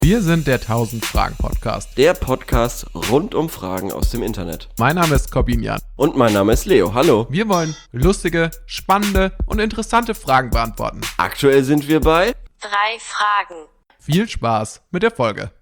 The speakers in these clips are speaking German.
Wir sind der 1000 Fragen Podcast. Der Podcast rund um Fragen aus dem Internet. Mein Name ist Corbinian. Und mein Name ist Leo. Hallo. Wir wollen lustige, spannende und interessante Fragen beantworten. Aktuell sind wir bei 3 Fragen. Viel Spaß mit der Folge.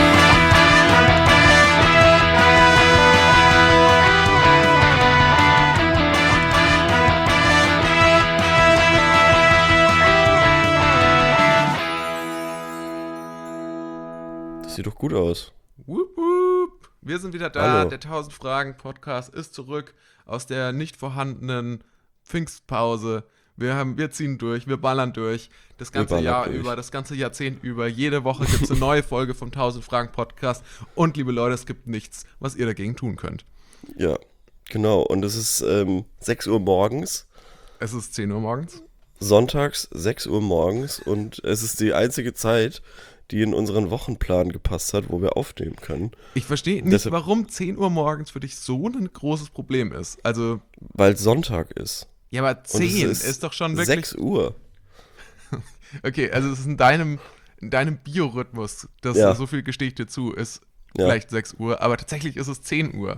Das sieht doch gut aus. Wup, wup. Wir sind wieder da. Hallo. Der 1000 Fragen Podcast ist zurück aus der nicht vorhandenen Pfingstpause. Wir ziehen durch, wir ballern durch. Das ganze Jahr über, das ganze Jahrzehnt über. Jede Woche gibt es eine neue Folge vom 1000 Fragen Podcast. Und liebe Leute, es gibt nichts, was ihr dagegen tun könnt. Ja, genau. Und es ist 6 Uhr morgens. Es ist 10 Uhr morgens. Sonntags 6 Uhr morgens. Und es ist die einzige Zeit, die in unseren Wochenplan gepasst hat, wo wir aufnehmen können. Ich verstehe nicht, Deshalb, warum 10 Uhr morgens für dich so ein großes Problem ist. Also, weil Sonntag ist. ja, aber 10 ist doch schon wirklich... 6 Uhr. Okay, also es ist in deinem Biorhythmus, dass Ja. so viel gestehe ich dir zu, ist Ja. vielleicht 6 Uhr, aber tatsächlich ist es 10 Uhr.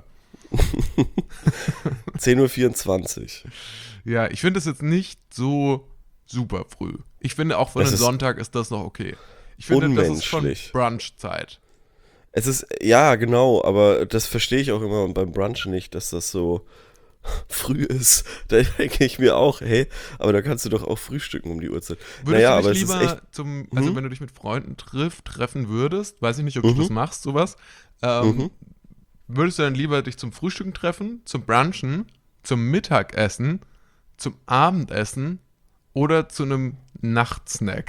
10.24 Uhr. Ja, ich finde es jetzt nicht so super früh. Ich finde auch für Es einen ist Sonntag ist das noch okay. Ich finde, das ist schon unmenschlich. Brunch-Zeit. Es ist, ja, genau, aber das verstehe ich auch immer beim Brunch nicht, dass das so früh ist. Da denke ich mir auch, hey, aber da kannst du doch auch frühstücken um die Uhrzeit. Würdest aber du dich es lieber ist echt, also wenn du dich mit Freunden treffen würdest, weiß ich nicht, ob du das machst, sowas, würdest du dann lieber dich zum Frühstücken treffen, zum Brunchen, zum Mittagessen, zum Abendessen oder zu einem Nachtsnack?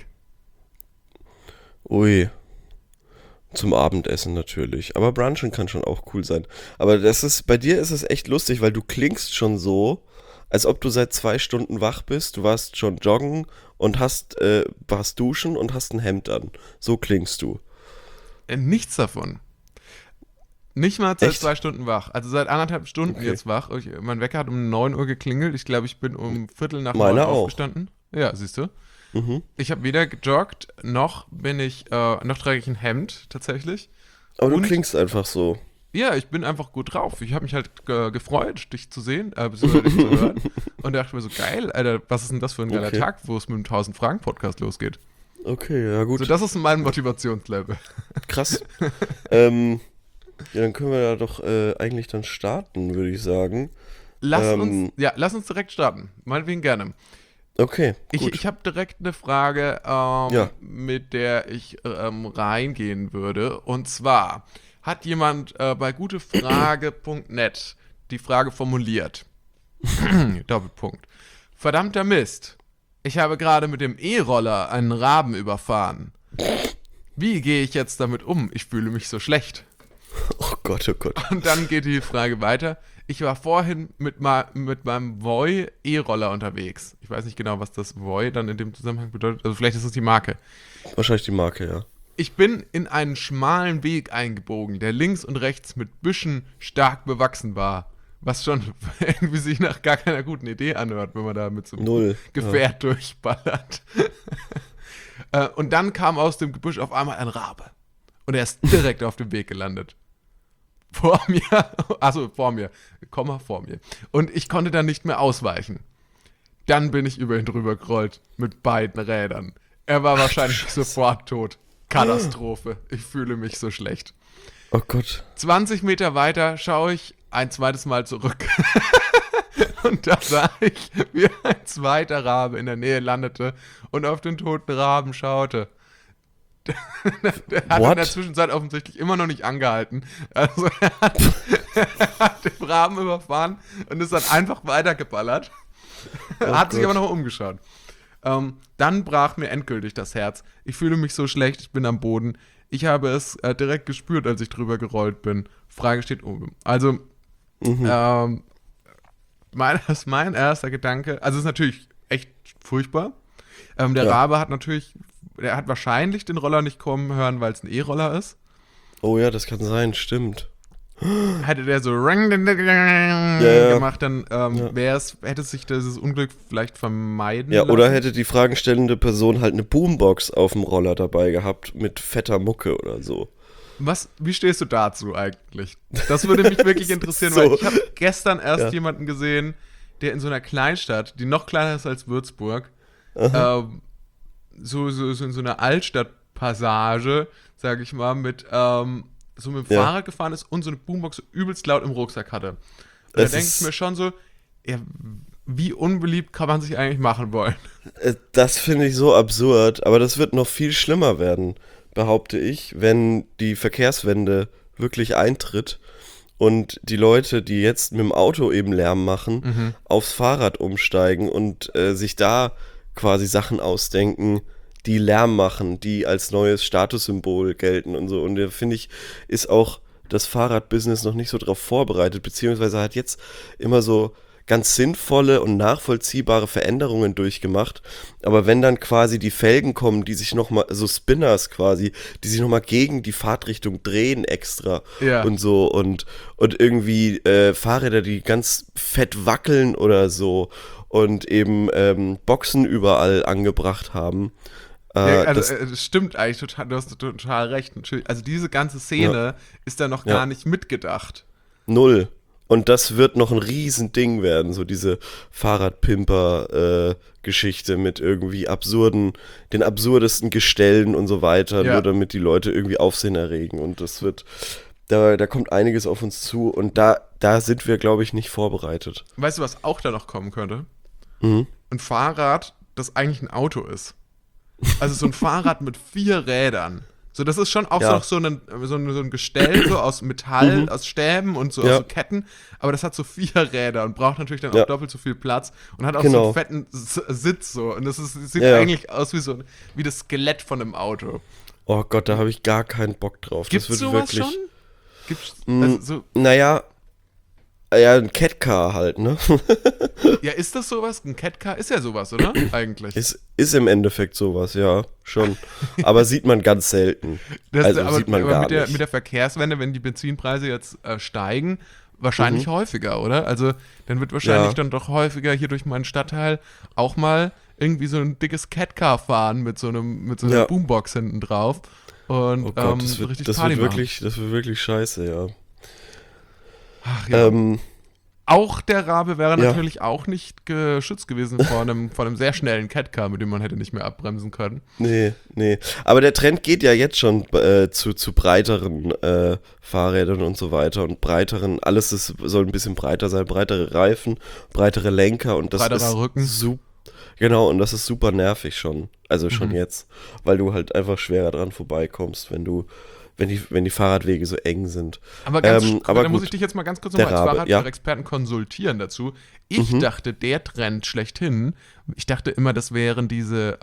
ui, zum Abendessen natürlich. Aber Brunchen kann schon auch cool sein. Aber bei dir ist es echt lustig, weil du klingst schon so, als ob du seit 2 Stunden wach bist. Du warst schon joggen und warst duschen und hast ein Hemd an. So klingst du. Nichts davon. Nicht mal seit Echt? 2 Stunden wach. Also seit 1,5 Stunden Okay. jetzt wach. Mein Wecker hat um 9 Uhr geklingelt. Ich glaube, ich bin um Viertel nach 9 Meiner auch. aufgestanden. Ja, siehst du. Mhm. Ich habe weder gejoggt, noch trage ich ein Hemd tatsächlich. Aber du Und- klingst einfach so. Ja, ich bin einfach gut drauf. Ich habe mich halt gefreut, dich zu sehen, beziehungsweise dich zu hören. Und dachte mir so, geil, Alter, was ist denn das für ein geiler Okay. Tag, wo es mit dem 1000 Fragen Podcast losgeht. Okay, ja gut. So, das ist mein Motivationslevel. Krass. Ja, dann können wir ja doch eigentlich dann starten, würde ich sagen. Lass uns direkt starten. Meinetwegen gerne. Okay, gut. Ich habe direkt eine Frage, Ja. mit der ich reingehen würde. Und zwar hat jemand bei gutefrage.net die Frage formuliert. Doppelpunkt. Verdammter Mist. Ich habe gerade mit dem E-Roller einen Raben überfahren. Wie gehe ich jetzt damit um? Ich fühle mich so schlecht. Oh Gott, oh Gott. Und dann geht die Frage weiter. Ich war vorhin mit meinem Voi E-Roller unterwegs. Ich weiß nicht genau, was das Voi dann in dem Zusammenhang bedeutet. Also vielleicht ist es die Marke. Wahrscheinlich die Marke, ja. Ich bin in einen schmalen Weg eingebogen, der links und rechts mit Büschen stark bewachsen war. Was schon irgendwie sich nach gar keiner guten Idee anhört, wenn man da mit so einem Null. Gefährt durchballert. Und dann kam aus dem Gebüsch auf einmal ein Rabe. Und er ist direkt auf dem Weg gelandet. Vor mir. Und ich konnte dann nicht mehr ausweichen. Dann bin ich über ihn drüber gerollt. Mit beiden Rädern. Er war wahrscheinlich sofort tot. Katastrophe. Ich fühle mich so schlecht. Oh Gott. 20 Meter weiter schaue ich ein zweites Mal zurück. Und da sah ich, wie ein zweiter Rabe in der Nähe landete und auf den toten Raben schaute. Der hat in der Zwischenzeit offensichtlich immer noch nicht angehalten. Also er hat den Raben überfahren und ist dann einfach weitergeballert. Hat sich aber noch umgeschaut. Dann brach mir endgültig das Herz. Ich fühle mich so schlecht, ich bin am Boden. Ich habe es direkt gespürt, als ich drüber gerollt bin. Frage steht oben. Also, mein erster Gedanke, also es ist natürlich echt furchtbar. Der Rabe hat wahrscheinlich den Roller nicht kommen hören, weil es ein E-Roller ist. Oh ja, das kann sein, stimmt. hätte der so ja. gemacht, dann hätte sich dieses Unglück vielleicht vermeiden Ja, lassen. oder hätte die fragenstellende Person halt eine Boombox auf dem Roller dabei gehabt mit fetter Mucke oder so. Wie stehst du dazu eigentlich? Das würde mich wirklich interessieren, So. weil ich habe gestern erst Ja. jemanden gesehen, der in so einer Kleinstadt, die noch kleiner ist als Würzburg, so in so einer Altstadtpassage, sage ich mal, mit so mit dem Ja. Fahrrad gefahren ist und so eine Boombox so übelst laut im Rucksack hatte. Und da Es denke ich ist- mir schon so, ja, wie unbeliebt kann man sich eigentlich machen wollen? Das finde ich so absurd, aber das wird noch viel schlimmer werden, behaupte ich, wenn die Verkehrswende wirklich eintritt und die Leute, die jetzt mit dem Auto eben Lärm machen, aufs Fahrrad umsteigen und sich da quasi Sachen ausdenken, die Lärm machen, die als neues Statussymbol gelten und so. Und da finde ich, ist auch das Fahrradbusiness noch nicht so drauf vorbereitet, beziehungsweise hat jetzt immer so ganz sinnvolle und nachvollziehbare Veränderungen durchgemacht. Aber wenn dann quasi die Felgen kommen, die sich nochmal, so Spinners quasi, die sich nochmal gegen die Fahrtrichtung drehen extra Ja. und so und irgendwie Fahrräder, die ganz fett wackeln oder so und eben Boxen überall angebracht haben. Ja, Das, das stimmt eigentlich total, du hast total recht. Natürlich. Also diese ganze Szene ist da noch gar nicht mitgedacht. null. Und das wird noch ein Riesending werden, so diese Fahrradpimper-Geschichte mit irgendwie den absurdesten Gestellen und so weiter, Ja. nur damit die Leute irgendwie Aufsehen erregen. Und das wird, da kommt einiges auf uns zu und da sind wir, glaube ich, nicht vorbereitet. Weißt du, was auch da noch kommen könnte? Mhm. Ein Fahrrad, das eigentlich ein Auto ist. Also so ein Fahrrad mit 4 Rädern. So, das ist schon auch Ja. so ein Gestell, so aus Metall, aus Stäben und so Ja. aus so Ketten, aber das hat so 4 Räder und braucht natürlich dann auch Ja. doppelt so viel Platz und hat auch so Genau. einen fetten Sitz so. Und das sieht Ja. eigentlich aus wie das Skelett von einem Auto. Oh Gott, da habe ich gar keinen Bock drauf. Gibt's das wird sowas wirklich. schon? Gibt's, also so, Naja, ja, ein Catcar halt, ne? ja, ist das sowas? Ein Catcar ist ja sowas, oder? Eigentlich. Ist im Endeffekt sowas, ja, schon. Aber sieht man ganz selten. Sieht man gar nicht. Mit der Verkehrswende, wenn die Benzinpreise jetzt steigen, wahrscheinlich häufiger, oder? Also dann wird wahrscheinlich Ja. dann doch häufiger hier durch meinen Stadtteil auch mal irgendwie so ein dickes Catcar fahren mit so einer Ja. Boombox hinten drauf und Oh Gott, so richtig das Party wird machen. wirklich scheiße, ja. Ach, ja. Auch der Rabe wäre Ja. natürlich auch nicht geschützt gewesen vor einem sehr schnellen Catcar, mit dem man hätte nicht mehr abbremsen können. Nee. Aber der Trend geht ja jetzt schon zu breiteren Fahrrädern und so weiter und breiteren, soll ein bisschen breiter sein, breitere Reifen, breitere Lenker und das Breiterer ist Rücken. Genau, und das ist super nervig schon. Also schon jetzt, weil du halt einfach schwerer dran vorbeikommst, wenn die Fahrradwege so eng sind. Aber aber da muss gut. ich dich jetzt mal ganz kurz Der nochmal als Rabe, Fahrradexperten konsultieren dazu. Ich dachte, der Trend schlechthin, ich dachte immer, das wären diese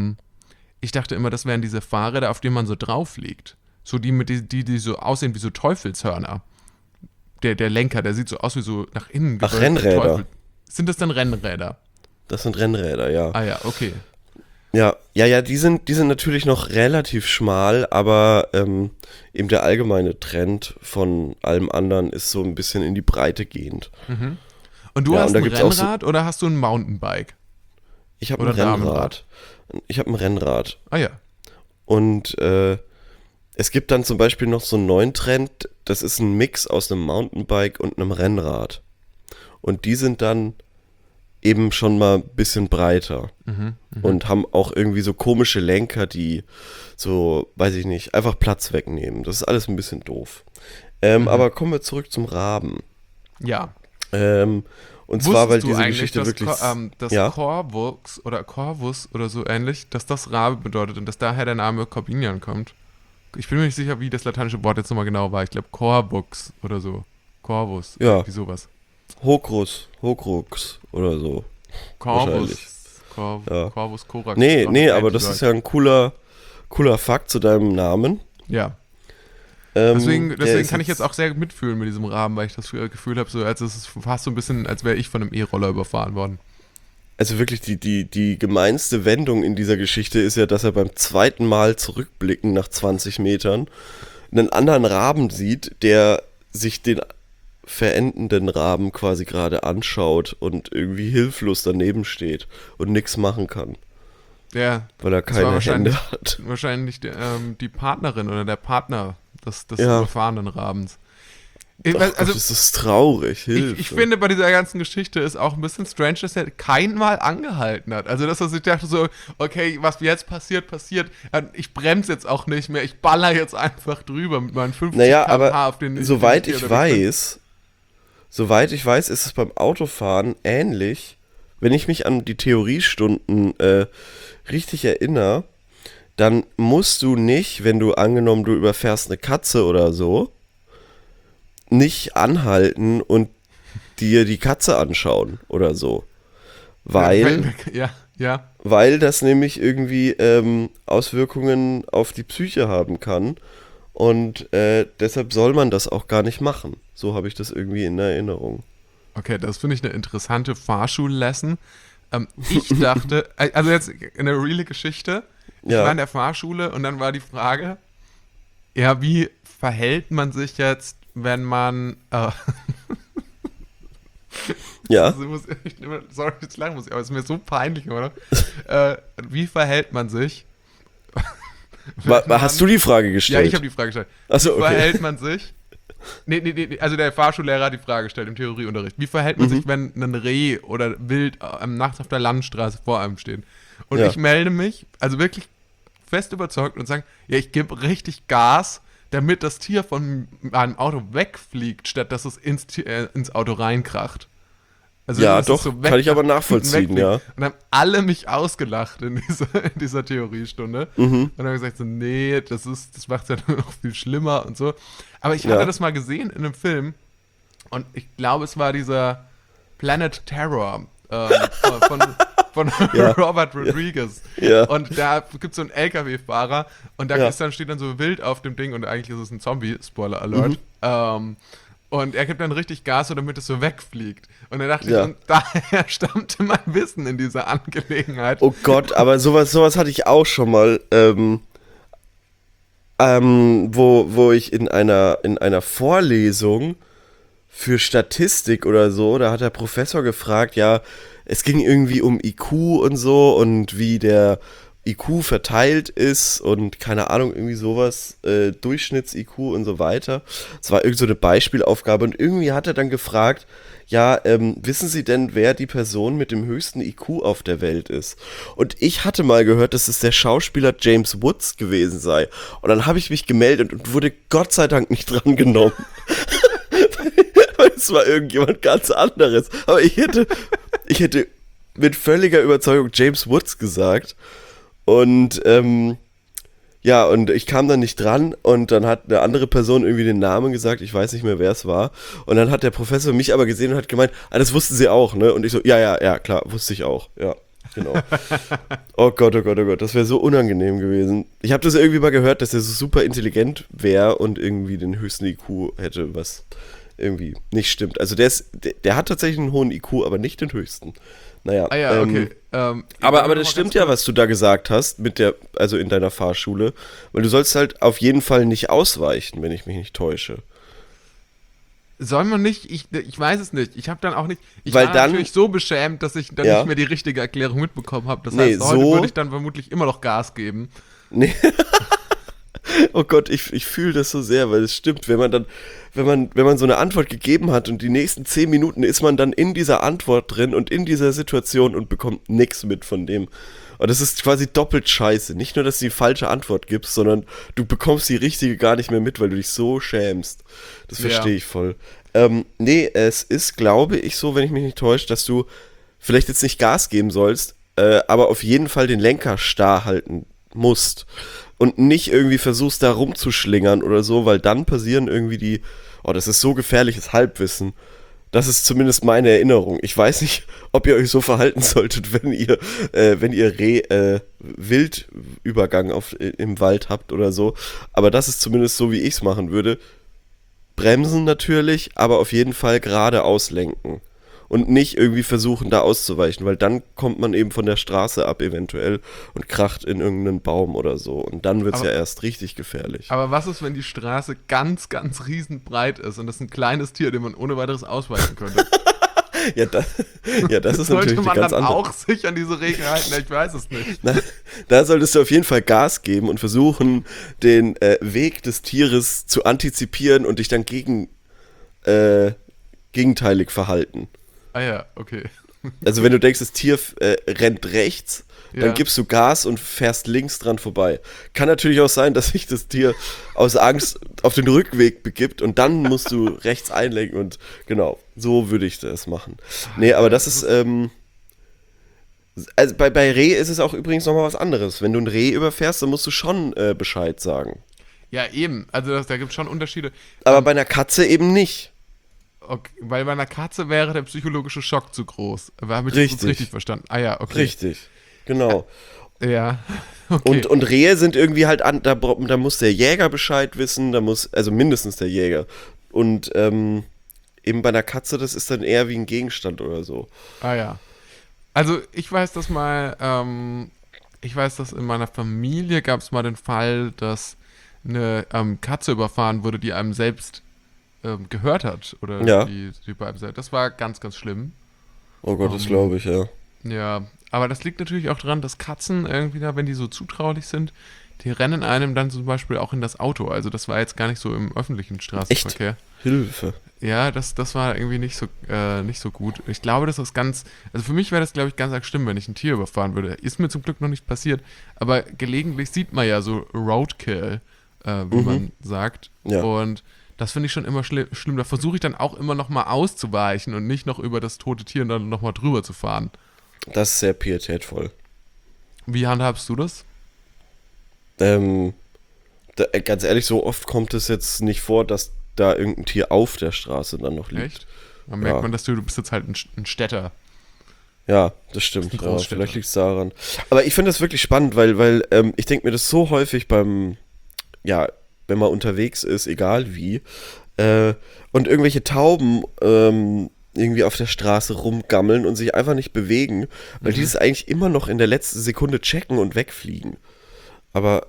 Fahrräder, auf denen man so drauf liegt. So die so aussehen wie so Teufelshörner. Der Lenker, der sieht so aus wie so nach innen Ach, gewölbte Rennräder. Teufel. Sind das dann Rennräder? Das sind Rennräder, ja. Ah ja, okay. Ja, die sind natürlich noch relativ schmal, aber eben der allgemeine Trend von allem anderen ist so ein bisschen in die Breite gehend. Und du Ja, hast und da ein gibt's auch so- Rennrad oder hast du ein Mountainbike? Ich habe Oder ein Rennrad. Damenrad. Ich habe ein Rennrad. Ah ja. Und es gibt dann zum Beispiel noch so einen neuen Trend, das ist ein Mix aus einem Mountainbike und einem Rennrad. Und die sind dann eben schon mal ein bisschen breiter und haben auch irgendwie so komische Lenker, die so, weiß ich nicht, einfach Platz wegnehmen. Das ist alles ein bisschen doof. Aber kommen wir zurück zum Raben. Ja. Und zwar, weil Wusstest du diese eigentlich, Geschichte dass wirklich... dass ja? Corvus oder so ähnlich, dass das Rabe bedeutet und dass daher der Name Corbinian kommt? Ich bin mir nicht sicher, wie das lateinische Wort jetzt nochmal genau war. Ich glaube Corvus oder so. Corvus. Ja. Wie sowas. Hokrux oder so. Wahrscheinlich. Ja. Corvus Corax. Nee, aber das ist ja ein cooler Fakt zu deinem Namen. Ja. Der Deswegen ist kann ich jetzt auch sehr mitfühlen mit diesem Rahmen, weil ich das Gefühl habe, so, als es ist fast so ein bisschen, als wäre ich von einem E-Roller überfahren worden. Also wirklich, die gemeinste Wendung in dieser Geschichte ist ja, dass er beim zweiten Mal zurückblicken nach 20 Metern einen anderen Raben sieht, der sich den verendenden Raben quasi gerade anschaut und irgendwie hilflos daneben steht und nichts machen kann, Ja, weil er das war keine Hände hat. wahrscheinlich die Partnerin oder der Partner des Ja. überfahrenen Rabens. Ach Gott, Also das ist traurig, Hilfe. ich finde, bei dieser ganzen Geschichte ist auch ein bisschen strange, dass er kein Mal angehalten hat. Also, dass er sich dachte so, okay, was jetzt passiert, passiert. Ich bremse jetzt auch nicht mehr. Ich baller jetzt einfach drüber mit meinen 50 Naja, km/h aber auf den... soweit den ich unterwegs weiß, ist es beim Autofahren ähnlich. Wenn ich mich an die Theoriestunden richtig erinnere, dann musst du nicht, wenn du angenommen, du überfährst eine Katze oder so, nicht anhalten und dir die Katze anschauen oder so. bin. Ja. Weil das nämlich irgendwie Auswirkungen auf die Psyche haben kann. Und deshalb soll man das auch gar nicht machen. So habe ich das irgendwie in Erinnerung. Okay, das finde ich eine interessante Fahrschullesson. Ich dachte, also jetzt eine reale Geschichte. Ich Ja. war in der Fahrschule und dann war die Frage, ja, wie verhält man sich jetzt, wenn man, Ja, also sorry, jetzt lachen muss ich, aber es ist mir so peinlich, oder? Wie verhält man sich? hast du die Frage Ja, gestellt? ich habe die Frage gestellt. Achso, Wie okay. verhält man sich? Nee, also der Fahrschullehrer hat die Frage gestellt im Theorieunterricht. Wie verhält man sich, wenn ein Reh oder Wild nachts auf der Landstraße vor einem steht? Und Ja. ich melde mich, also wirklich fest überzeugt und sage, ja, ich gebe richtig Gas, damit das Tier von meinem Auto wegfliegt, statt dass es ins Auto reinkracht. Also Ja, dass es doch, kann ich aber nachvollziehen, wegfliegt. ja. Und dann haben alle mich ausgelacht in dieser Theoriestunde. Mhm. Und dann habe ich gesagt so, nee, das macht es ja nur noch viel schlimmer und so. Aber ich Ja. hatte das mal gesehen in einem Film und ich glaube, es war dieser Planet Terror von Ja. Robert Rodriguez. Ja. Und da gibt es so einen LKW-Fahrer und da Ja. steht dann so wild auf dem Ding und eigentlich ist es ein Zombie, Spoiler Alert. Und er gibt dann richtig Gas, so damit es so wegfliegt. Und dann dachte Ja. ich, und daher stammte mein Wissen in dieser Angelegenheit. Oh Gott, aber sowas hatte ich auch schon mal, wo ich in einer Vorlesung für Statistik oder so, da hat der Professor gefragt, ja, es ging irgendwie um IQ und so und wie der IQ verteilt ist und keine Ahnung, irgendwie sowas, Durchschnitts-IQ und so weiter. Es war irgend so eine Beispielaufgabe und irgendwie hat er dann gefragt, ja, wissen Sie denn, wer die Person mit dem höchsten IQ auf der Welt ist? Und ich hatte mal gehört, dass es der Schauspieler James Woods gewesen sei. Und dann habe ich mich gemeldet und wurde Gott sei Dank nicht drangenommen. Weil es war irgendjemand ganz anderes. Aber ich hätte mit völliger Überzeugung James Woods gesagt. Und ja, und ich kam dann nicht dran und dann hat eine andere Person irgendwie den Namen gesagt, ich weiß nicht mehr, wer es war. Und dann hat der Professor mich aber gesehen und hat gemeint, das wussten Sie auch, ne? Und ich so, ja, klar, wusste ich auch, ja, genau. Oh Gott, das wäre so unangenehm gewesen. Ich habe das irgendwie mal gehört, dass er so super intelligent wäre und irgendwie den höchsten IQ hätte, was irgendwie nicht stimmt. Also der hat tatsächlich einen hohen IQ, aber nicht den höchsten. Naja, Ah ja, okay. aber das stimmt ja, was du da gesagt hast, also in deiner Fahrschule, weil du sollst halt auf jeden Fall nicht ausweichen, wenn ich mich nicht täusche. Soll man nicht? Ich weiß es nicht. Ich habe dann auch nicht. Ich Weil war dann- natürlich so beschämt, dass ich dann Ja. nicht mehr die richtige Erklärung mitbekommen habe. Das Nee, heißt, heute so- würde ich dann vermutlich immer noch Gas geben. Nee. Oh Gott, ich fühle das so sehr, weil es stimmt, wenn man so eine Antwort gegeben hat und die nächsten 10 Minuten ist man dann in dieser Antwort drin und in dieser Situation und bekommt nichts mit von dem. Und das ist quasi doppelt scheiße. Nicht nur, dass du die falsche Antwort gibst, sondern du bekommst die richtige gar nicht mehr mit, weil du dich so schämst. Das verstehe Ja. ich voll. Nee, es ist, glaube ich, so, wenn ich mich nicht täusche, dass du vielleicht jetzt nicht Gas geben sollst, aber auf jeden Fall den Lenker starr halten musst. Und nicht irgendwie versuchst, da rumzuschlingern oder so, weil dann passieren irgendwie das ist so gefährliches Halbwissen. Das ist zumindest meine Erinnerung. Ich weiß nicht, ob ihr euch so verhalten solltet, wenn ihr Wildübergang im Wald habt oder so. Aber das ist zumindest so, wie ich es machen würde. Bremsen natürlich, aber auf jeden Fall geradeaus lenken. und nicht irgendwie versuchen, da auszuweichen, weil dann kommt man eben von der Straße ab eventuell und kracht in irgendeinen Baum oder so. Und dann wird es ja erst richtig gefährlich. Aber was ist, wenn die Straße ganz, ganz riesenbreit ist und das ist ein kleines Tier, dem man ohne weiteres ausweichen könnte? Ja, das ist natürlich eine ganz andere. Sollte man dann auch sich an diese Regeln halten? Ich weiß es nicht. Na, da solltest du auf jeden Fall Gas geben und versuchen, den Weg des Tieres zu antizipieren und dich dann gegenteilig verhalten. Ah ja, okay. Also wenn du denkst, das Tier rennt rechts, dann Ja. gibst du Gas und fährst links dran vorbei. Kann natürlich auch sein, dass sich das Tier aus Angst auf den Rückweg begibt und dann musst du rechts einlenken und genau, so würde ich das machen. Nee, aber das ist, also bei Reh ist es auch übrigens nochmal was anderes. Wenn du ein Reh überfährst, dann musst du schon Bescheid sagen. Ja, eben. Also da gibt es schon Unterschiede. Aber bei einer Katze eben nicht. Okay, weil bei einer Katze wäre der psychologische Schock zu groß. Habe ich das Richtig. jetzt richtig verstanden? Ah ja, okay. Richtig, genau. Ja, okay. Und Rehe sind irgendwie halt da muss der Jäger Bescheid wissen, also mindestens der Jäger. Und eben bei einer Katze, das ist dann eher wie ein Gegenstand oder so. Ah ja. Also ich weiß, dass in meiner Familie gab es mal den Fall, dass eine Katze überfahren wurde, die einem selbst gehört hat. Oder Ja. die bei einem selbst. Das war ganz, ganz schlimm. Oh Gott, das glaube ich, ja. Ja, aber das liegt natürlich auch daran, dass Katzen irgendwie da, wenn die so zutraulich sind, die rennen einem dann zum Beispiel auch in das Auto. Also das war jetzt gar nicht so im öffentlichen Straßenverkehr. Hilfe. Ja, das war irgendwie nicht so gut. Ich glaube, das ist also für mich wäre das, glaube ich, ganz arg schlimm, wenn ich ein Tier überfahren würde. Ist mir zum Glück noch nicht passiert, aber gelegentlich sieht man ja so Roadkill, wie man sagt. Ja. Und das finde ich schon immer schlimm. Da versuche ich dann auch immer noch mal auszuweichen und nicht noch über das tote Tier und dann noch mal drüber zu fahren. Das ist sehr pietätvoll. Wie handhabst du das? Ganz ehrlich, so oft kommt es jetzt nicht vor, dass da irgendein Tier auf der Straße dann noch liegt. Echt? Dann merkt Ja. man, dass du bist jetzt halt ein Städter. Ja, das stimmt. Ein Ja, Großstädter. vielleicht liegt es daran. Aber ich finde das wirklich spannend, weil ich denke mir das so häufig wenn man unterwegs ist, egal wie, und irgendwelche Tauben irgendwie auf der Straße rumgammeln und sich einfach nicht bewegen, weil die das eigentlich immer noch in der letzten Sekunde checken und wegfliegen. Aber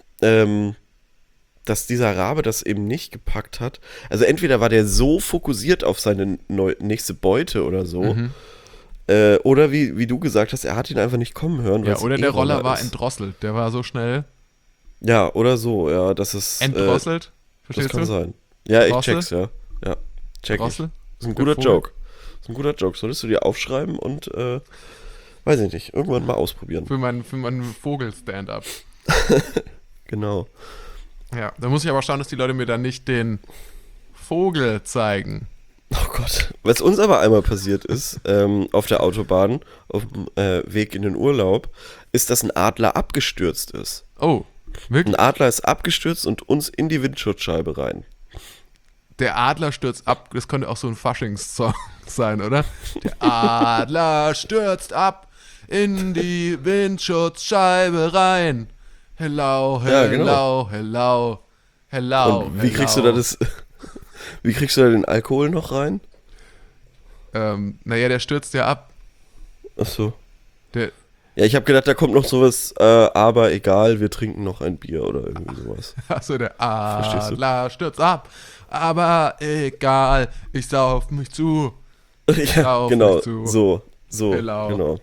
dass dieser Rabe das eben nicht gepackt hat, also entweder war der so fokussiert auf seine nächste Beute oder so, oder wie du gesagt hast, er hat ihn einfach nicht kommen hören. Ja, weil's oder der Roller war ist. entdrosselt. Der war so schnell Ja, oder so, ja, das ist. entdrosselt. Das Verstehst kann du? sein. Ja, ich Drossel? check's, ja. Ja, check ich. Drossel? Das ist ein Der guter Vogel? Joke. Das ist ein guter Joke. Solltest du dir aufschreiben und, weiß ich nicht, irgendwann mal ausprobieren. Für meinen Vogel-Stand-up. Genau. Ja, da muss ich aber schauen, dass die Leute mir dann nicht den Vogel zeigen. Oh Gott. Was uns aber einmal passiert ist, auf der Autobahn, auf dem Weg in den Urlaub, ist, dass ein Adler abgestürzt ist. Oh, wirklich? Ein Adler ist abgestürzt und uns in die Windschutzscheibe rein. Der Adler stürzt ab. Das könnte auch so ein Faschingssong sein, oder? Der Adler stürzt ab in die Windschutzscheibe rein. Hello, hello, Ja, genau. hello, hello. Und wie kriegst du da wie kriegst du da den Alkohol noch rein? Naja, der stürzt ja ab. Ach so. Der, Ja, ich habe gedacht, da kommt noch sowas, aber egal, wir trinken noch ein Bier oder irgendwie sowas. also der Verstehst du? Adler stürzt ab. Aber egal, ich sauf mich zu. Ja, auf genau, mich zu. so, Genau. genau.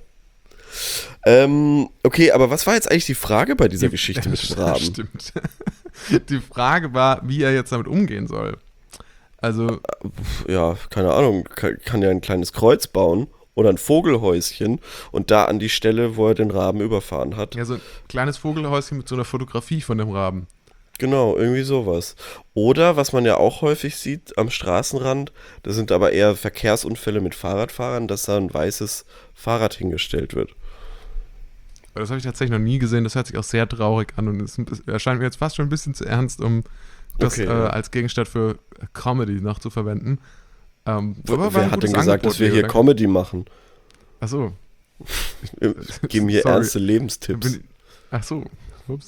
Okay, aber was war jetzt eigentlich die Frage bei dieser Geschichte mit dem Raben? Stimmt. Die Frage war, wie er jetzt damit umgehen soll. Also, Ja, keine Ahnung, kann ja ein kleines Kreuz bauen oder ein Vogelhäuschen und da an die Stelle, wo er den Raben überfahren hat. ja, so ein kleines Vogelhäuschen mit so einer Fotografie von dem Raben. Genau, irgendwie sowas. Oder, was man ja auch häufig sieht am Straßenrand, das sind aber eher Verkehrsunfälle mit Fahrradfahrern, dass da ein weißes Fahrrad hingestellt wird. Aber das habe ich tatsächlich noch nie gesehen. Das hört sich auch sehr traurig an und es erscheint mir jetzt fast schon ein bisschen zu ernst, um das Okay, ja. als Gegenstand für Comedy noch zu verwenden. Wer hat denn gesagt, dass wir hier Comedy machen? Achso. Wir geben hier Sorry. ernste Lebenstipps. Achso. Ups.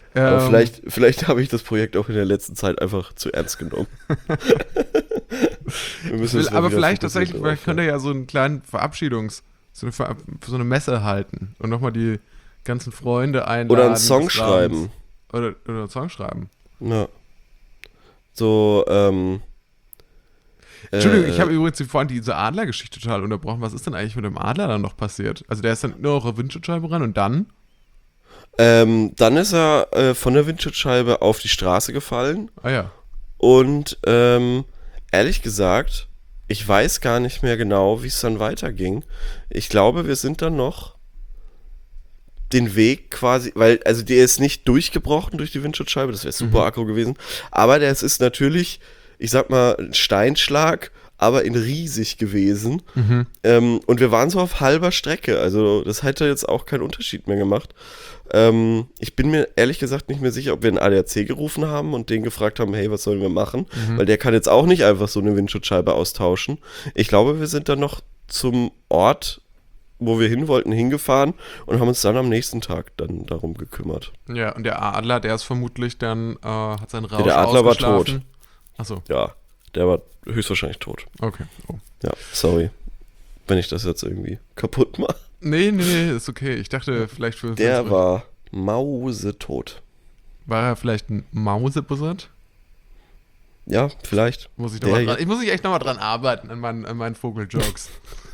Aber vielleicht habe ich das Projekt auch in der letzten Zeit einfach zu ernst genommen. Wir müssen uns mal Aber wieder vielleicht fokussieren tatsächlich, darauf, vielleicht könnte er ja so einen kleinen so eine Messe halten und nochmal die ganzen Freunde einladen. Oder einen Song des Abends. schreiben. Oder einen Song schreiben. Ja. So, Entschuldigung, ich habe übrigens vorhin diese Adlergeschichte total unterbrochen. Was ist denn eigentlich mit dem Adler dann noch passiert? Also der ist dann nur auf der Windschutzscheibe ran und dann? Dann ist er von der Windschutzscheibe auf die Straße gefallen. Ah ja. Und ehrlich gesagt, ich weiß gar nicht mehr genau, wie es dann weiterging. Ich glaube, wir sind dann noch den Weg quasi, weil, also der ist nicht durchgebrochen durch die Windschutzscheibe, das wäre super aggro gewesen, aber das ist natürlich, ich sag mal, ein Steinschlag, aber in riesig gewesen. Und wir waren so auf halber Strecke, also das hätte jetzt auch keinen Unterschied mehr gemacht. Ich bin mir ehrlich gesagt nicht mehr sicher, ob wir einen ADAC gerufen haben und den gefragt haben, hey, was sollen wir machen? Weil der kann jetzt auch nicht einfach so eine Windschutzscheibe austauschen. Ich glaube, wir sind dann noch zum Ort, wo wir hin wollten, hingefahren und haben uns dann am nächsten Tag dann darum gekümmert. Ja, und der Adler, der ist vermutlich dann, hat seinen Rausch der Adler war ausgeschlafen. tot. Achso, Ja, der war höchstwahrscheinlich tot. okay. Oh. Ja, sorry, wenn ich das jetzt irgendwie kaputt mache. Nee, ist okay. Ich dachte, vielleicht Der war mausetot. War er vielleicht ein Mausebussard? Ja, vielleicht. Muss ich Der muss echt nochmal dran arbeiten an meinen Vogeljokes.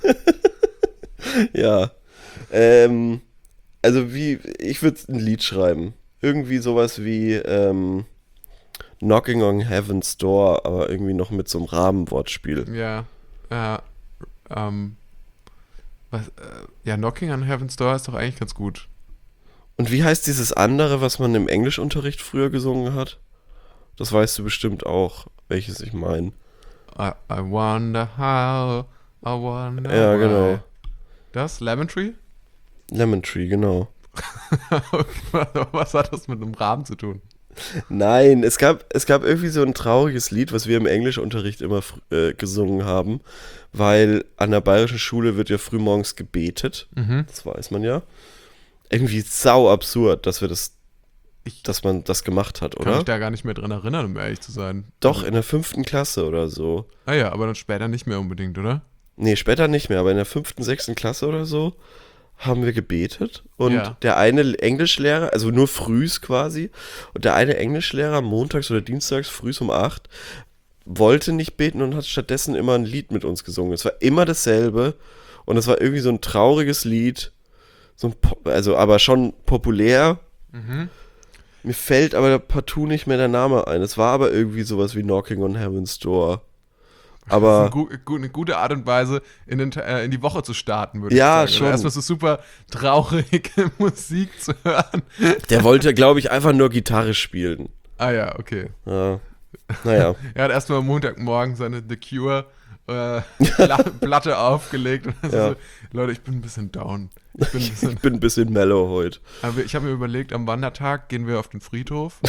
Ja. Also ich würde ein Lied schreiben. Irgendwie sowas wie Knocking on Heaven's Door, aber irgendwie noch mit so einem Rahmenwortspiel. Ja. Knocking on Heaven's Door ist doch eigentlich ganz gut. Und wie heißt dieses andere, was man im Englischunterricht früher gesungen hat? Das weißt du bestimmt auch, welches ich meine. I wonder how, I wonder Ja, why. genau. Das? Lemon Tree? Lemon Tree, genau. Was hat das mit einem Rahmen zu tun? Nein, es gab irgendwie so ein trauriges Lied, was wir im Englischunterricht immer gesungen haben, weil an der bayerischen Schule wird ja frühmorgens gebetet, das weiß man ja. Irgendwie sau absurd, dass man das gemacht hat, Kann oder? mich da gar nicht mehr dran erinnern, um ehrlich zu sein. Doch, in der 5. Klasse oder so. Ah ja, aber dann später nicht mehr unbedingt, oder? Nee, später nicht mehr, aber in der 5., 6. Klasse oder so haben wir gebetet und Ja. der eine Englischlehrer, also nur frühs quasi, und der eine Englischlehrer montags oder dienstags frühs um 8 wollte nicht beten und hat stattdessen immer ein Lied mit uns gesungen. Es war immer dasselbe und es war irgendwie so ein trauriges Lied, aber schon populär. Mir fällt aber partout nicht mehr der Name ein. Es war aber irgendwie sowas wie Knocking on Heaven's Door. Aber Das ist eine gute Art und Weise, in die Woche zu starten, würde Ja, ich sagen. schon. Erstmal so super traurige Musik zu hören. der wollte, glaube ich, einfach nur Gitarre spielen. Ah ja, okay. Ja. Naja. Er hat erstmal am Montagmorgen seine The Cure Platte aufgelegt und dann Ja. so, Leute, ich bin ein bisschen down. Ich bin ein bisschen mellow heute. Aber ich habe mir überlegt, am Wandertag gehen wir auf den Friedhof.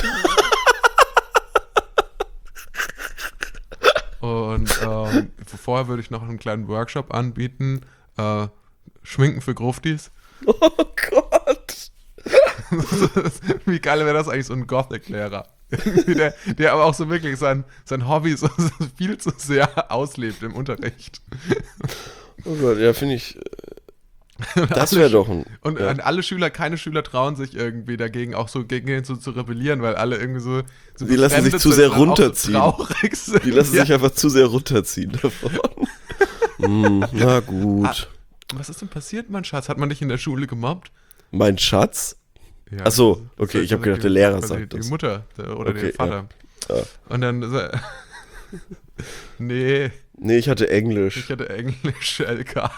Und vorher würde ich noch einen kleinen Workshop anbieten. Schminken für Gruftis. Oh Gott. Wie geil wäre das eigentlich, so ein Gothic-Lehrer? der aber auch so wirklich sein Hobby so viel zu sehr auslebt im Unterricht. Oh Gott, ja, finde ich. Das Alle wäre doch ein. Und Ja. keine Schüler trauen sich irgendwie dagegen auch so gegen ihn zu rebellieren, weil alle irgendwie so Die lassen sich befremdet zu sind sehr und auch runterziehen. So traurig sind. Die lassen Ja. sich einfach zu sehr runterziehen davon. Na gut. Was ist denn passiert, mein Schatz? Hat man dich in der Schule gemobbt? Mein Schatz? Ja, Ach so, okay, ich habe gedacht, der Lehrer sagt die das. Mutter oder Okay, der Vater. Ja. Und dann nee, Nee, ich hatte Englisch. ich hatte Englisch, LK.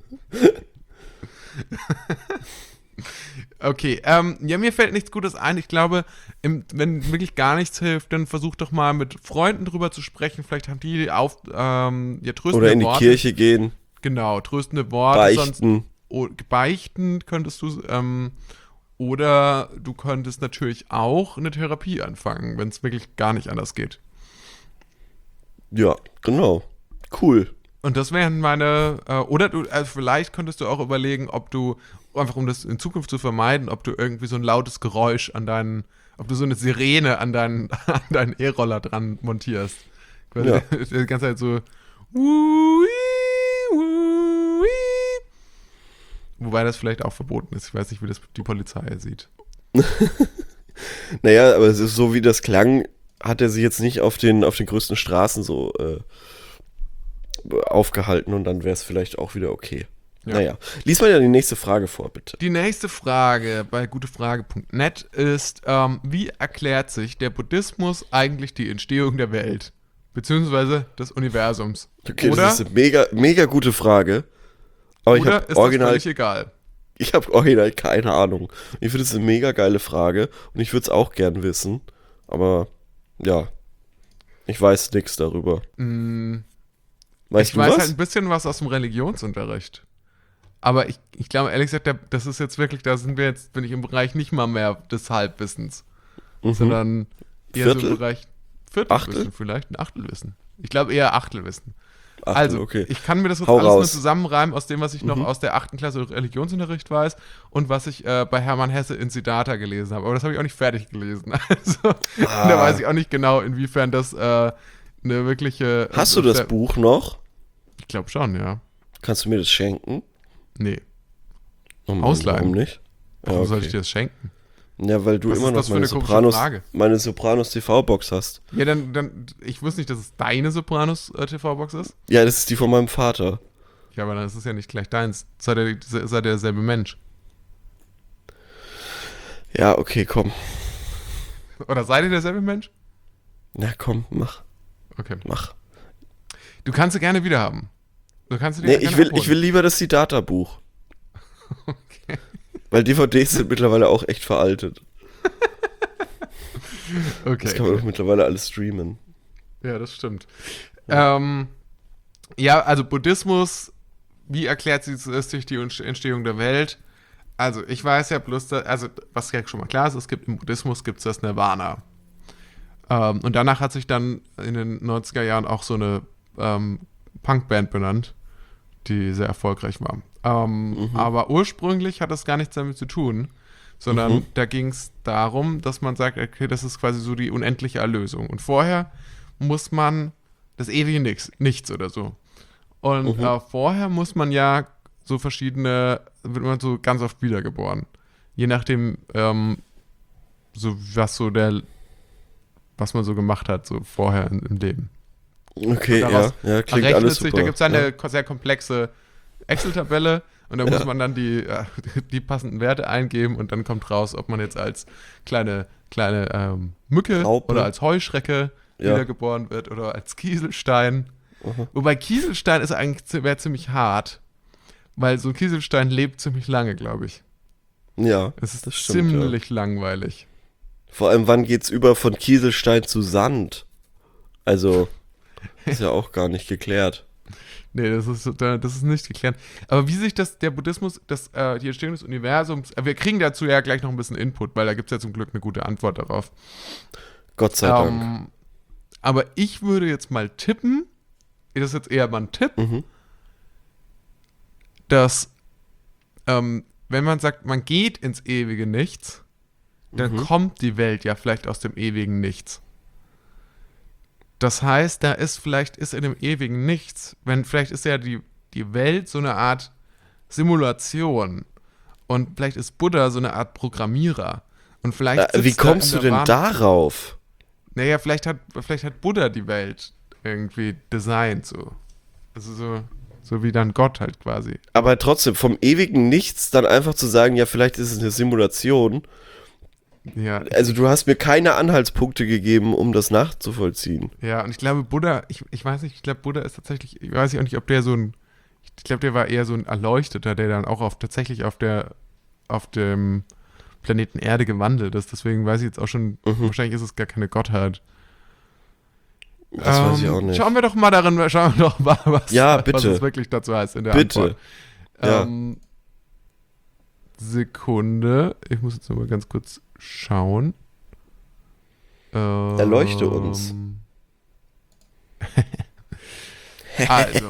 Okay, ja, mir fällt nichts Gutes ein. Ich glaube, wenn wirklich gar nichts hilft, dann versuch doch mal mit Freunden drüber zu sprechen. Vielleicht haben die tröstende Oder in die Worte. Kirche gehen, Genau, tröstende Worte. beichten. Beichten könntest du, oder du könntest natürlich auch eine Therapie anfangen, wenn es wirklich gar nicht anders geht. Ja, genau. Cool. Und das wären meine, oder vielleicht könntest du auch überlegen, ob du, einfach um das in Zukunft zu vermeiden, ob du irgendwie so ein lautes Geräusch ob du so eine Sirene an deinen E-Roller dran montierst. Quasi Ja. die ganze Zeit so Wui, wui. Wobei das vielleicht auch verboten ist. Ich weiß nicht, wie das die Polizei sieht. Naja, aber es ist so, wie das klang, hat er sich jetzt nicht auf den größten Straßen so aufgehalten und dann wäre es vielleicht auch wieder okay. Ja. Naja, lies mal ja die nächste Frage vor, bitte. Die nächste Frage bei gutefrage.net ist, wie erklärt sich der Buddhismus eigentlich die Entstehung der Welt? Beziehungsweise des Universums? Okay, Oder, das ist eine mega, mega gute Frage. Aber oder ist das völlig egal? ich habe original keine Ahnung. Ich finde es eine mega geile Frage und ich würde es auch gern wissen. Aber ja, ich weiß nichts darüber. Weißt Ich du weiß was? halt ein bisschen was aus dem Religionsunterricht. Aber ich glaube, ehrlich gesagt, das ist jetzt wirklich, bin ich im Bereich nicht mal mehr des Halbwissens, sondern eher so Viertel? im Bereich Viertelwissen vielleicht, ein Achtelwissen. Ich glaube eher Achtelwissen. Achtel, Also, okay. ich kann mir das jetzt Hau alles nur raus. zusammenreimen aus dem, was ich noch aus der 8. Klasse Religionsunterricht weiß und was ich bei Hermann Hesse in Siddhartha gelesen habe. Aber das habe ich auch nicht fertig gelesen. Also, da weiß ich auch nicht genau, inwiefern das eine wirkliche... Hast du das Buch noch? Ich glaube schon, ja. Kannst du mir das schenken? Nee. Oh Mann, Ausleihen. Warum nicht? Warum Ja, soll okay. ich dir das schenken? Ja, weil du Was immer ist noch das für eine komische Frage? meine Sopranos TV-Box hast. Ja, dann, ich wusste nicht, dass es deine Sopranos TV-Box ist. Ja, das ist die von meinem Vater. Ja, aber dann ist es ja nicht gleich deins. Seid ihr derselbe Mensch. Ja, okay, komm. Oder seid ihr derselbe Mensch? Na komm, mach. Okay. Mach. Du kannst sie gerne wieder haben. Du kannst sie dir Nee, gerne ich abholen. will lieber das Siddhartha-Buch. Okay. Weil DVDs sind mittlerweile auch echt veraltet. Okay. Das kann man doch mittlerweile alles streamen. Ja, das stimmt. Ja, also Buddhismus, wie erklärt sich die Entstehung der Welt? Also ich weiß ja bloß, also was ja schon mal klar ist, im Buddhismus gibt es das Nirvana. Und danach hat sich dann in den 90er Jahren auch so eine Punkband benannt, die sehr erfolgreich war. Aber ursprünglich hat das gar nichts damit zu tun, sondern da ging es darum, dass man sagt, okay, das ist quasi so die unendliche Erlösung. Und vorher muss man das ewige Nichts oder so. Und vorher muss man ja so wird man so ganz oft wiedergeboren. Je nachdem, so was man so gemacht hat, so vorher im Leben. Okay, Daraus ja, klingt errechnet alles sich, super. da gibt es dann ja. eine sehr komplexe Excel-Tabelle und da muss man dann die passenden Werte eingeben und dann kommt raus, ob man jetzt als kleine Mücke Raupe. oder als Heuschrecke Ja. wiedergeboren wird oder als Kieselstein. Aha. Wobei Kieselstein wäre ziemlich hart, weil so ein Kieselstein lebt ziemlich lange, glaube ich. Ja, Es ist das stimmt, ziemlich langweilig. Vor allem, wann geht's über von Kieselstein zu Sand? Also, ist ja auch gar nicht geklärt. Nee, das ist nicht geklärt. Aber wie sich der Buddhismus, die Entstehung des Universums, wir kriegen dazu ja gleich noch ein bisschen Input, weil da gibt es ja zum Glück eine gute Antwort darauf. Gott sei Dank. Aber ich würde jetzt mal tippen, das ist jetzt eher mal ein Tipp, dass wenn man sagt, man geht ins ewige Nichts, dann kommt die Welt ja vielleicht aus dem ewigen Nichts. Das heißt, vielleicht ist in dem ewigen Nichts, vielleicht ist ja die Welt so eine Art Simulation und vielleicht ist Buddha so eine Art Programmierer und vielleicht Wie sitzt er kommst du in der denn Wand- darauf? Naja, vielleicht hat Buddha die Welt irgendwie designt so. Also so wie dann Gott halt quasi. Aber trotzdem, vom ewigen Nichts dann einfach zu sagen, ja, vielleicht ist es eine Simulation. Ja, Also du hast mir keine Anhaltspunkte gegeben, um das nachzuvollziehen. ja, und ich glaube, Buddha, ich weiß nicht, ich glaube, Buddha ist tatsächlich, ich weiß auch nicht, ob der ich glaube, der war eher so ein Erleuchteter, der dann auch tatsächlich auf dem Planeten Erde gewandelt ist. Deswegen weiß ich jetzt auch schon, wahrscheinlich ist es gar keine Gottheit. Das weiß ich auch nicht. Schauen wir doch mal, was, Ja, was bitte. es wirklich dazu heißt in der Bitte. Antwort. Ja. Sekunde, ich muss jetzt noch mal ganz kurz schauen. Erleuchte uns. Also.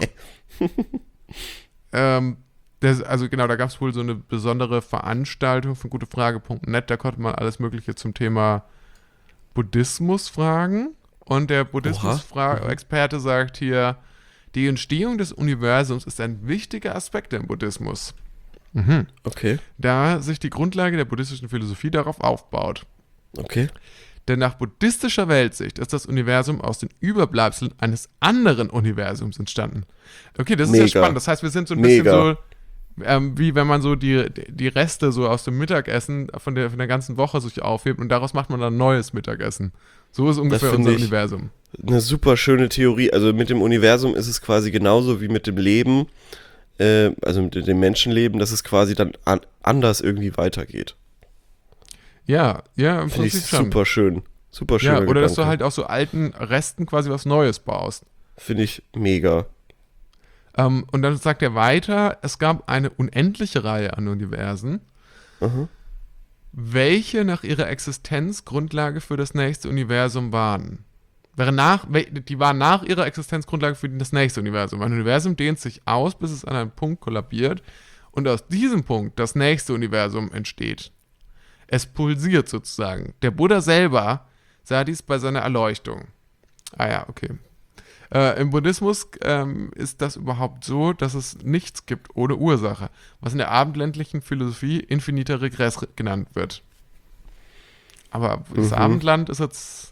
Also genau, da gab es wohl so eine besondere Veranstaltung von gutefrage.net, da konnte man alles Mögliche zum Thema Buddhismus fragen. Und der Buddhismus-Experte sagt hier, Die Entstehung des Universums ist ein wichtiger Aspekt im Buddhismus, Okay, da sich die Grundlage der buddhistischen Philosophie darauf aufbaut. okay. Denn nach buddhistischer Weltsicht ist das Universum aus den Überbleibseln eines anderen Universums entstanden. Okay, das ist ja Mega. spannend. Das heißt, wir sind so ein bisschen Mega. so, wie wenn man so die Reste so aus dem Mittagessen von der ganzen Woche sich aufhebt und daraus macht man dann neues Mittagessen. So ist ungefähr finde unser ich- Universum. Eine super schöne Theorie. Also mit dem Universum ist es quasi genauso wie mit dem Leben, also mit dem Menschenleben, dass es quasi dann anders irgendwie weitergeht. Ja, im Finde ich Prinzip schon. super schön. Super schön. Ja, oder dass du halt aus so alten Resten quasi was Neues baust. Finde ich mega. Und dann sagt er weiter, es gab eine unendliche Reihe an Universen, Mhm. welche nach ihrer Existenz Grundlage für das nächste Universum waren. Die waren nach ihrer Existenz Grundlage für das nächste Universum. Ein Universum dehnt sich aus, bis es an einem Punkt kollabiert und aus diesem Punkt das nächste Universum entsteht. Es pulsiert sozusagen. Der Buddha selber sah dies bei seiner Erleuchtung. Ah ja, okay. Im Buddhismus ist das überhaupt so, dass es nichts gibt ohne Ursache, was in der abendländlichen Philosophie infiniter Regress genannt wird. Aber das Abendland ist jetzt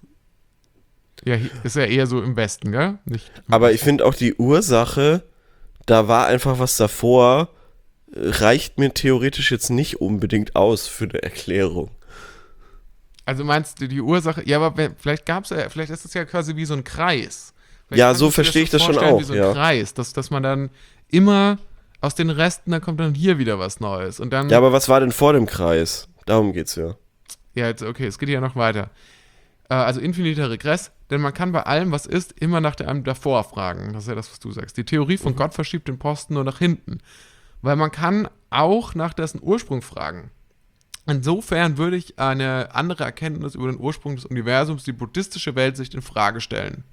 ist ja eher so im Westen, gell? Nicht im Aber ich finde auch die Ursache, da war einfach was davor, reicht mir theoretisch jetzt nicht unbedingt aus für eine Erklärung. Also meinst du die Ursache? Ja, aber vielleicht ist es ja quasi wie so ein Kreis. Vielleicht Ja, kannst so du dir verstehe ich das schon vorstellen auch, Wie so ein ja. Kreis, dass man dann immer aus den Resten, dann kommt dann hier wieder was Neues. Und dann, Ja, aber was war denn vor dem Kreis? Darum geht's ja. ja, jetzt, okay, es geht ja noch weiter. Also infiniter Regress, denn man kann bei allem, was ist, immer nach einem davor fragen. Das ist ja das, was du sagst. Die Theorie von Gott verschiebt den Posten nur nach hinten. Weil man kann auch nach dessen Ursprung fragen. Insofern würde ich eine andere Erkenntnis über den Ursprung des Universums, die buddhistische Weltsicht, in Frage stellen.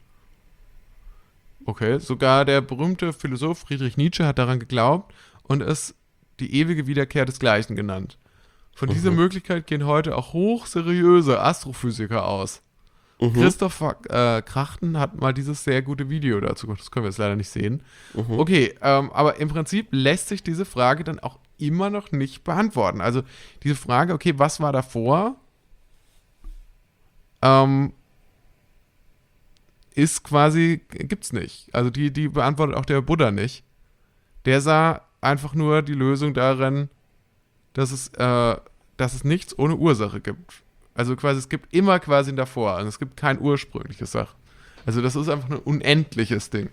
Okay, sogar der berühmte Philosoph Friedrich Nietzsche hat daran geglaubt und es die ewige Wiederkehr desgleichen genannt. Von dieser Möglichkeit gehen heute auch hochseriöse Astrophysiker aus. Christopher Krachten hat mal dieses sehr gute Video dazu gemacht. Das können wir jetzt leider nicht sehen. Okay, aber im Prinzip lässt sich diese Frage dann auch immer noch nicht beantworten. Also diese Frage, okay, was war davor? Ist quasi, gibt's nicht. Also die beantwortet auch der Buddha nicht. Der sah einfach nur die Lösung darin, dass es nichts ohne Ursache gibt. Also quasi, es gibt immer quasi ein davor. Also es gibt kein ursprüngliches Sach. Also das ist einfach ein unendliches Ding.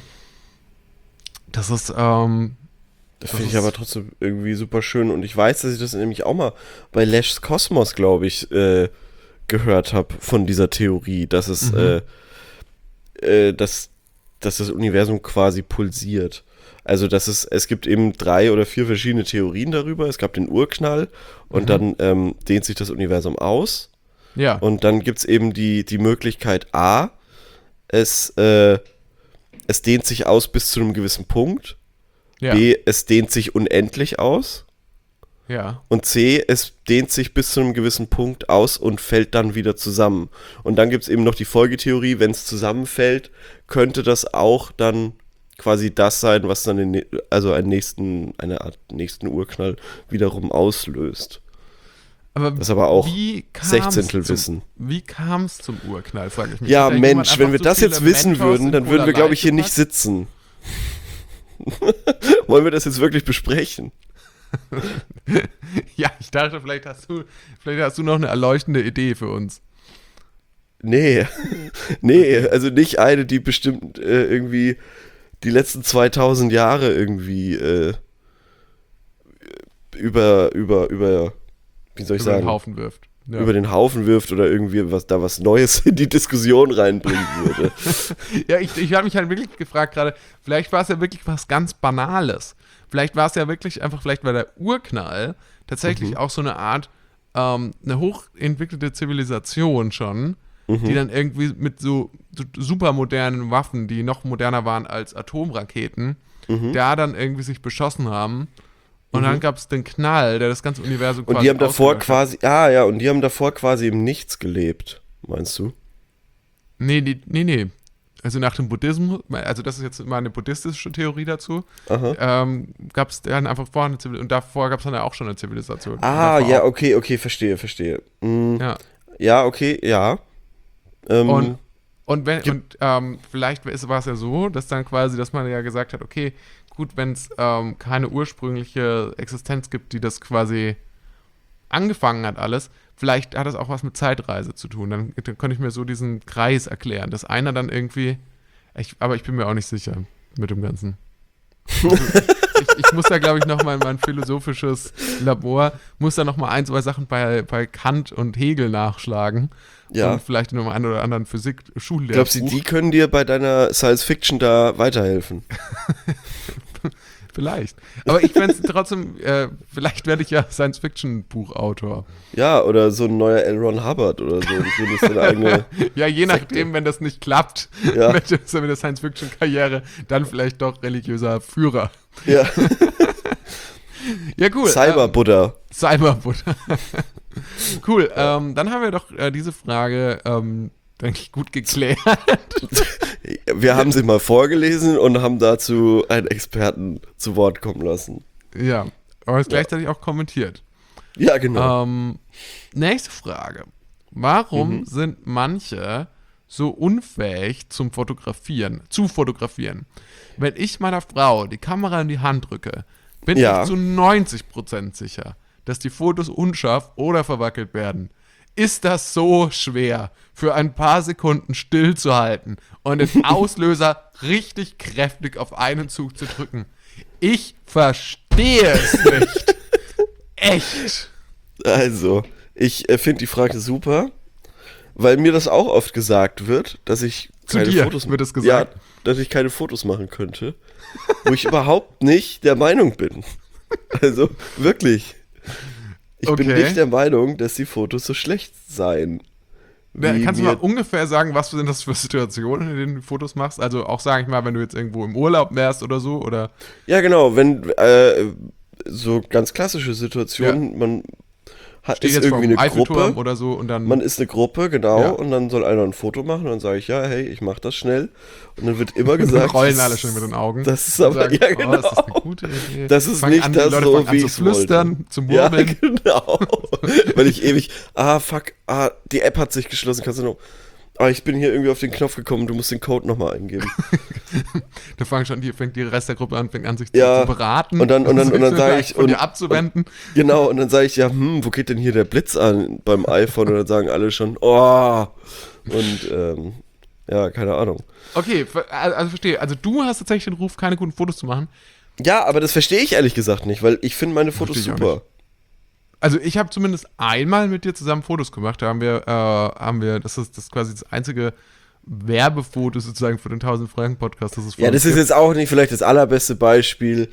Das ist, Das finde ich aber trotzdem irgendwie super schön. Und ich weiß, dass ich das nämlich auch mal bei Lash's Kosmos, glaube ich, gehört habe von dieser Theorie, dass es, dass das Universum quasi pulsiert. Also es gibt eben 3 oder 4 verschiedene Theorien darüber. Es gab den Urknall und dann dehnt sich das Universum aus. ja, Und dann gibt es eben die Möglichkeit A, es dehnt sich aus bis zu einem gewissen Punkt. ja, B, es dehnt sich unendlich aus. ja. Und C, es dehnt sich bis zu einem gewissen Punkt aus und fällt dann wieder zusammen. Und dann gibt es eben noch die Folgetheorie, wenn es zusammenfällt, könnte das auch dann quasi das sein, was dann eine Art nächsten Urknall wiederum auslöst. Aber Das ist aber auch wie kam's Sechzehntelwissen. Wie kam es zum Urknall, frage ich mich. Ja, Hat da jemand Mensch, einfach wenn wir so das viele jetzt wissen Mentos würden, in dann würden wir, Cola glaube ich, hier Light nicht gepackt? sitzen. Wollen wir das jetzt wirklich besprechen? Ja, ich dachte, vielleicht hast du noch eine erleuchtende Idee für uns. Nee. Nee, also nicht eine, die bestimmt irgendwie die letzten 2000 Jahre irgendwie über wie soll ich Über den sagen, Haufen wirft. Ja. über den Haufen wirft oder irgendwie was Neues in die Diskussion reinbringen würde. Ja, ich habe mich halt wirklich gefragt gerade, vielleicht war es ja wirklich was ganz Banales. Vielleicht war es ja wirklich einfach, vielleicht war der Urknall tatsächlich auch so eine Art, eine hochentwickelte Zivilisation schon, die dann irgendwie mit so super modernen Waffen, die noch moderner waren als Atomraketen, da dann irgendwie sich beschossen haben. Und dann gab es den Knall, der das ganze Universum Und die haben davor ausgelöscht hat. quasi, und die haben davor quasi im Nichts gelebt, meinst du? Nee. also nach dem Buddhismus, also das ist jetzt mal eine buddhistische Theorie dazu, Aha. gab es dann einfach vorher eine Zivilisation, und davor gab es dann ja auch schon eine Zivilisation. Ah, Davor ja, auch. okay, verstehe. Ja. Ja, okay, ja. Und, Ähm, vielleicht war es ja so, dass dann quasi, dass man ja gesagt hat, okay, gut, wenn es keine ursprüngliche Existenz gibt, die das quasi angefangen hat alles, vielleicht hat das auch was mit Zeitreise zu tun. Dann könnte ich mir so diesen Kreis erklären, dass einer dann irgendwie, aber ich bin mir auch nicht sicher mit dem Ganzen. Also ich muss da, glaube ich, nochmal in mein philosophisches Labor, muss da nochmal ein, zwei Sachen bei Kant und Hegel nachschlagen ja. und vielleicht in einem einen oder anderen Physik-Schullehrbuch. Glaubst du, die können dir bei deiner Science Fiction da weiterhelfen? Vielleicht. Aber ich fände es trotzdem, vielleicht werde ich ja Science-Fiction-Buchautor. Ja, oder so ein neuer L. Ron Hubbard oder so. Und gründest deine eigene Ja, je Sekte. nachdem, wenn das nicht klappt Ja. mit der Science-Fiction-Karriere, dann vielleicht doch religiöser Führer. Ja, Ja, cool. Cyber-Buddha. Cyberbuddha. Cool. Dann haben wir doch diese Frage, denke ich, gut geklärt. Wir haben sie mal vorgelesen und haben dazu einen Experten zu Wort kommen lassen. Ja, aber es gleichzeitig auch kommentiert. Ja, genau. Nächste Frage. Warum sind manche so unfähig zu fotografieren? Wenn ich meiner Frau die Kamera in die Hand drücke, bin Ja. ich zu 90% sicher, dass die Fotos unscharf oder verwackelt werden. Ist das so schwer, für ein paar Sekunden stillzuhalten und den Auslöser richtig kräftig auf einen Zug zu drücken? Ich verstehe es nicht. Echt. Also, ich finde die Frage super, weil mir das auch oft gesagt wird, dass ich Zu keine dir Fotos wird es gesagt? Ja, dass ich keine Fotos machen könnte, wo ich überhaupt nicht der Meinung bin. Also, wirklich. Ich bin Okay. nicht der Meinung, dass die Fotos so schlecht seien. wie Kannst du mal mir- ungefähr sagen, was sind das für Situationen, in denen du Fotos machst? Also auch, sage ich mal, wenn du jetzt irgendwo im Urlaub wärst oder so, oder? Ja, genau, wenn so ganz klassische Situationen, man Steht ist jetzt irgendwie vom eine Eiffelturm Gruppe, oder so und dann. man ist eine Gruppe, genau, Ja. und dann soll einer ein Foto machen und dann sage ich, ja, hey, ich mach das schnell. Und dann wird immer gesagt, rollen das- alle schon mit den Augen. Das ist und aber, sagen, ja, Oh, genau. ist das eine gute Idee? Das ist Fangen nicht an, das die Leute so, fangen an wie zu ich's wollte. flüstern, zu Ja, murmeln. genau. Weil ich ewig, fuck, die App hat sich geschlossen, kannst du noch, ich bin hier irgendwie auf den Knopf gekommen, du musst den Code nochmal eingeben. Da fängt die Rest der Gruppe an, fängt an, sich Ja, zu beraten. und dann sage ich, von dir abzuwenden. Genau, und dann sage ich, ja, wo geht denn hier der Blitz an beim iPhone? Und dann sagen alle schon, oh. Und, ja, keine Ahnung. Okay, also verstehe. Also du hast tatsächlich den Ruf, keine guten Fotos zu machen. Ja, aber das verstehe ich ehrlich gesagt nicht, weil ich finde meine Fotos Verstehe ich auch super. Also ich habe zumindest einmal mit dir zusammen Fotos gemacht. Da haben wir, das ist quasi das einzige Werbefoto sozusagen für den 1000 Franken Podcast. Ja, das ist jetzt auch nicht vielleicht das allerbeste Beispiel.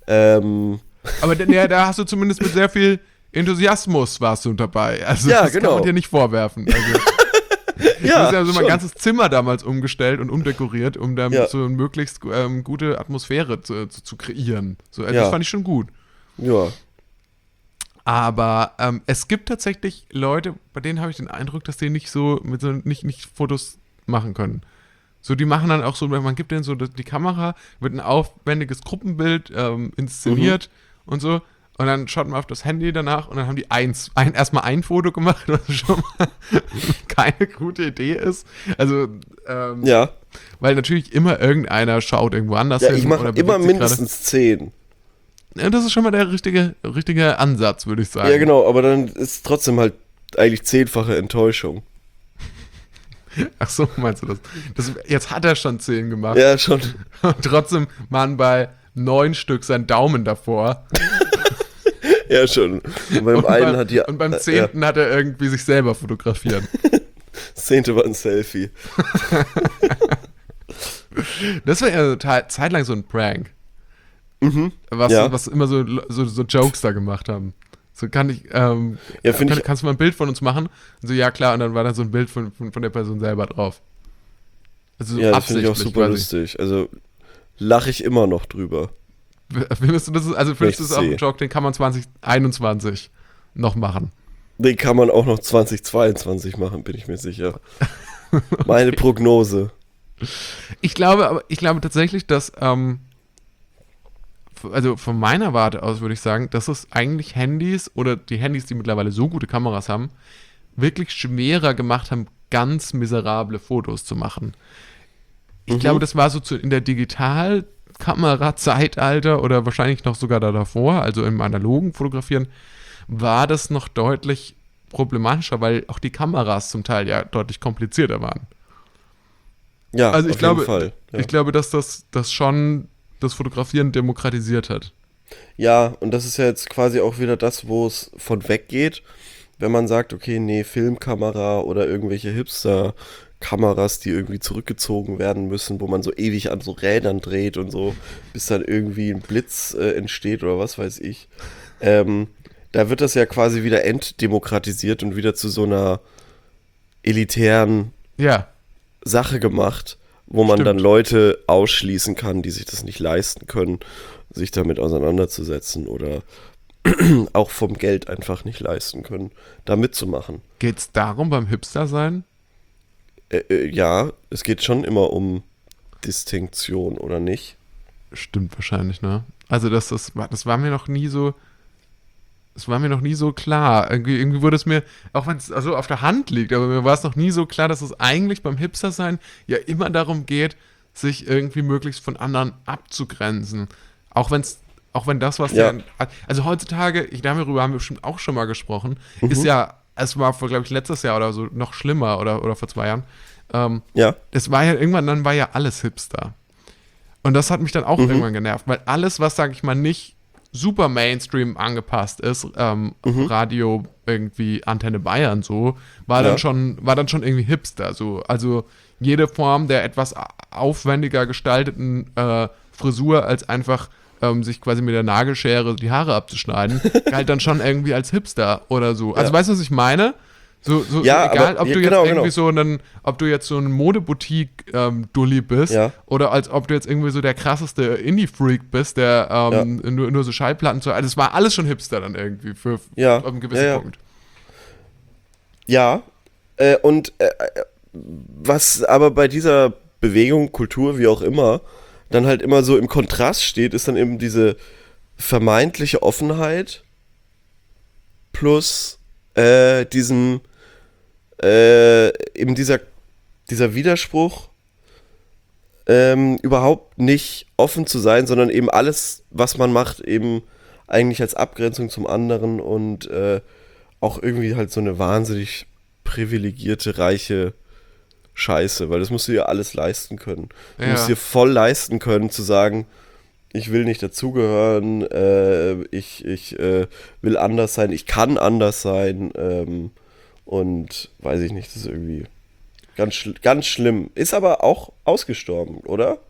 Aber da hast du zumindest mit sehr viel Enthusiasmus warst du dabei. Also Ja, das genau. kann man dir nicht vorwerfen. Also, du hast ja so mein ganzes Zimmer damals umgestellt und umdekoriert, um dann Ja. so eine möglichst gute Atmosphäre zu kreieren. So, Ja. Das fand ich schon gut. Ja. Aber es gibt tatsächlich Leute, bei denen habe ich den Eindruck, dass die nicht so nicht Fotos machen können. So, die machen dann auch so, man gibt denen so die Kamera, wird ein aufwendiges Gruppenbild inszeniert und so. Und dann schaut man auf das Handy danach und dann haben die erstmal ein Foto gemacht, was schon mal keine gute Idee ist. Also, Ja. weil natürlich immer irgendeiner schaut irgendwo anders Ja, hin. ich mache oder immer bewegt sich mindestens 10. gerade. Ja, das ist schon mal der richtige Ansatz, würde ich sagen. Ja, genau, aber dann ist trotzdem halt eigentlich 10-fache Enttäuschung. Ach so, meinst du das? Jetzt hat er schon 10 gemacht. Ja, schon. Und trotzdem waren bei 9 Stück sein Daumen davor. Ja, schon. Und beim einen hat die. Und beim 10. hat er irgendwie sich selber fotografiert. Das 10. war ein Selfie. Das war ja zeitlang so ein Prank. Ja. Was immer so Jokes da gemacht haben. So kann ich, Ja, find ich- kannst du mal ein Bild von uns machen? Und so, ja klar, und dann war da so ein Bild von der Person selber drauf. Also so Ja, das finde ich auch absichtlich super quasi. lustig. Also lache ich immer noch drüber. Findest du das, also findest du ich das auch ein sehe. Joke, den kann man 2021 noch machen? Den kann man auch noch 2022 machen, bin ich mir sicher. Meine Prognose. Ich glaube tatsächlich, dass, also von meiner Warte aus würde ich sagen, dass es eigentlich Handys oder die Handys, die mittlerweile so gute Kameras haben, wirklich schwerer gemacht haben, ganz miserable Fotos zu machen. Ich glaube, das war so in der Digitalkamera-Zeitalter oder wahrscheinlich noch sogar da davor, also im analogen Fotografieren, war das noch deutlich problematischer, weil auch die Kameras zum Teil ja deutlich komplizierter waren. Ja, Also auf jeden Fall. Ja. ich glaube, dass das schon das Fotografieren demokratisiert hat. Ja, und das ist ja jetzt quasi auch wieder das, wo es von weggeht, wenn man sagt, okay, nee, Filmkamera oder irgendwelche Hipster-Kameras, die irgendwie zurückgezogen werden müssen, wo man so ewig an so Rädern dreht und so, bis dann irgendwie ein Blitz entsteht oder was weiß ich. Da wird das ja quasi wieder entdemokratisiert und wieder zu so einer elitären Ja, Sache gemacht, wo man dann stimmt. Leute ausschließen kann, die sich das nicht leisten können, sich damit auseinanderzusetzen oder auch vom Geld einfach nicht leisten können, da mitzumachen. Geht's darum beim Hipster sein? Ja, es geht schon immer um Distinktion, oder nicht? Stimmt wahrscheinlich, ne? Also das war mir noch nie so, es war mir noch nie so klar. Irgendwie wurde es mir, auch wenn es also auf der Hand liegt, aber mir war es noch nie so klar, dass es eigentlich beim Hipster sein ja immer darum geht, sich irgendwie möglichst von anderen abzugrenzen. Auch auch wenn das, was Ja. der, also heutzutage, darüber haben wir bestimmt auch schon mal gesprochen, ist Mhm. ja, es war vor, glaube ich, letztes Jahr oder so noch schlimmer oder vor 2 Jahren. Ja. Es war ja irgendwann, dann war ja alles Hipster. Und das hat mich dann auch Mhm. irgendwann genervt, weil alles, was, sage ich mal, nicht super Mainstream angepasst ist, Mhm. Radio irgendwie Antenne Bayern so, Ja. war dann schon irgendwie Hipster so. Also jede Form der etwas aufwendiger gestalteten Frisur als einfach sich quasi mit der Nagelschere die Haare abzuschneiden, galt dann schon irgendwie als Hipster oder so. Also Ja. weißt du, was ich meine? So Ja, egal, aber ob ja, du jetzt genau, irgendwie genau. ob du jetzt so ein Modeboutique-Dulli bist Ja. oder als ob du jetzt irgendwie so der krasseste Indie-Freak bist, der Ja. nur so Schallplatten zu. Also es war alles schon Hipster dann irgendwie für Ja. auf einen Ja, gewissen ja. Punkt. Ja. Und was aber bei dieser Bewegung, Kultur, wie auch immer, dann halt immer so im Kontrast steht, ist dann eben diese vermeintliche Offenheit plus diesem eben dieser Widerspruch, überhaupt nicht offen zu sein, sondern eben alles, was man macht, eben eigentlich als Abgrenzung zum anderen und auch irgendwie halt so eine wahnsinnig privilegierte, reiche Scheiße, weil das musst du dir alles leisten können. Du Ja. musst dir voll leisten können, zu sagen, ich will nicht dazugehören, ich will anders sein, ich kann anders sein, und weiß ich nicht, das ist irgendwie ganz schlimm. Ist aber auch ausgestorben, oder?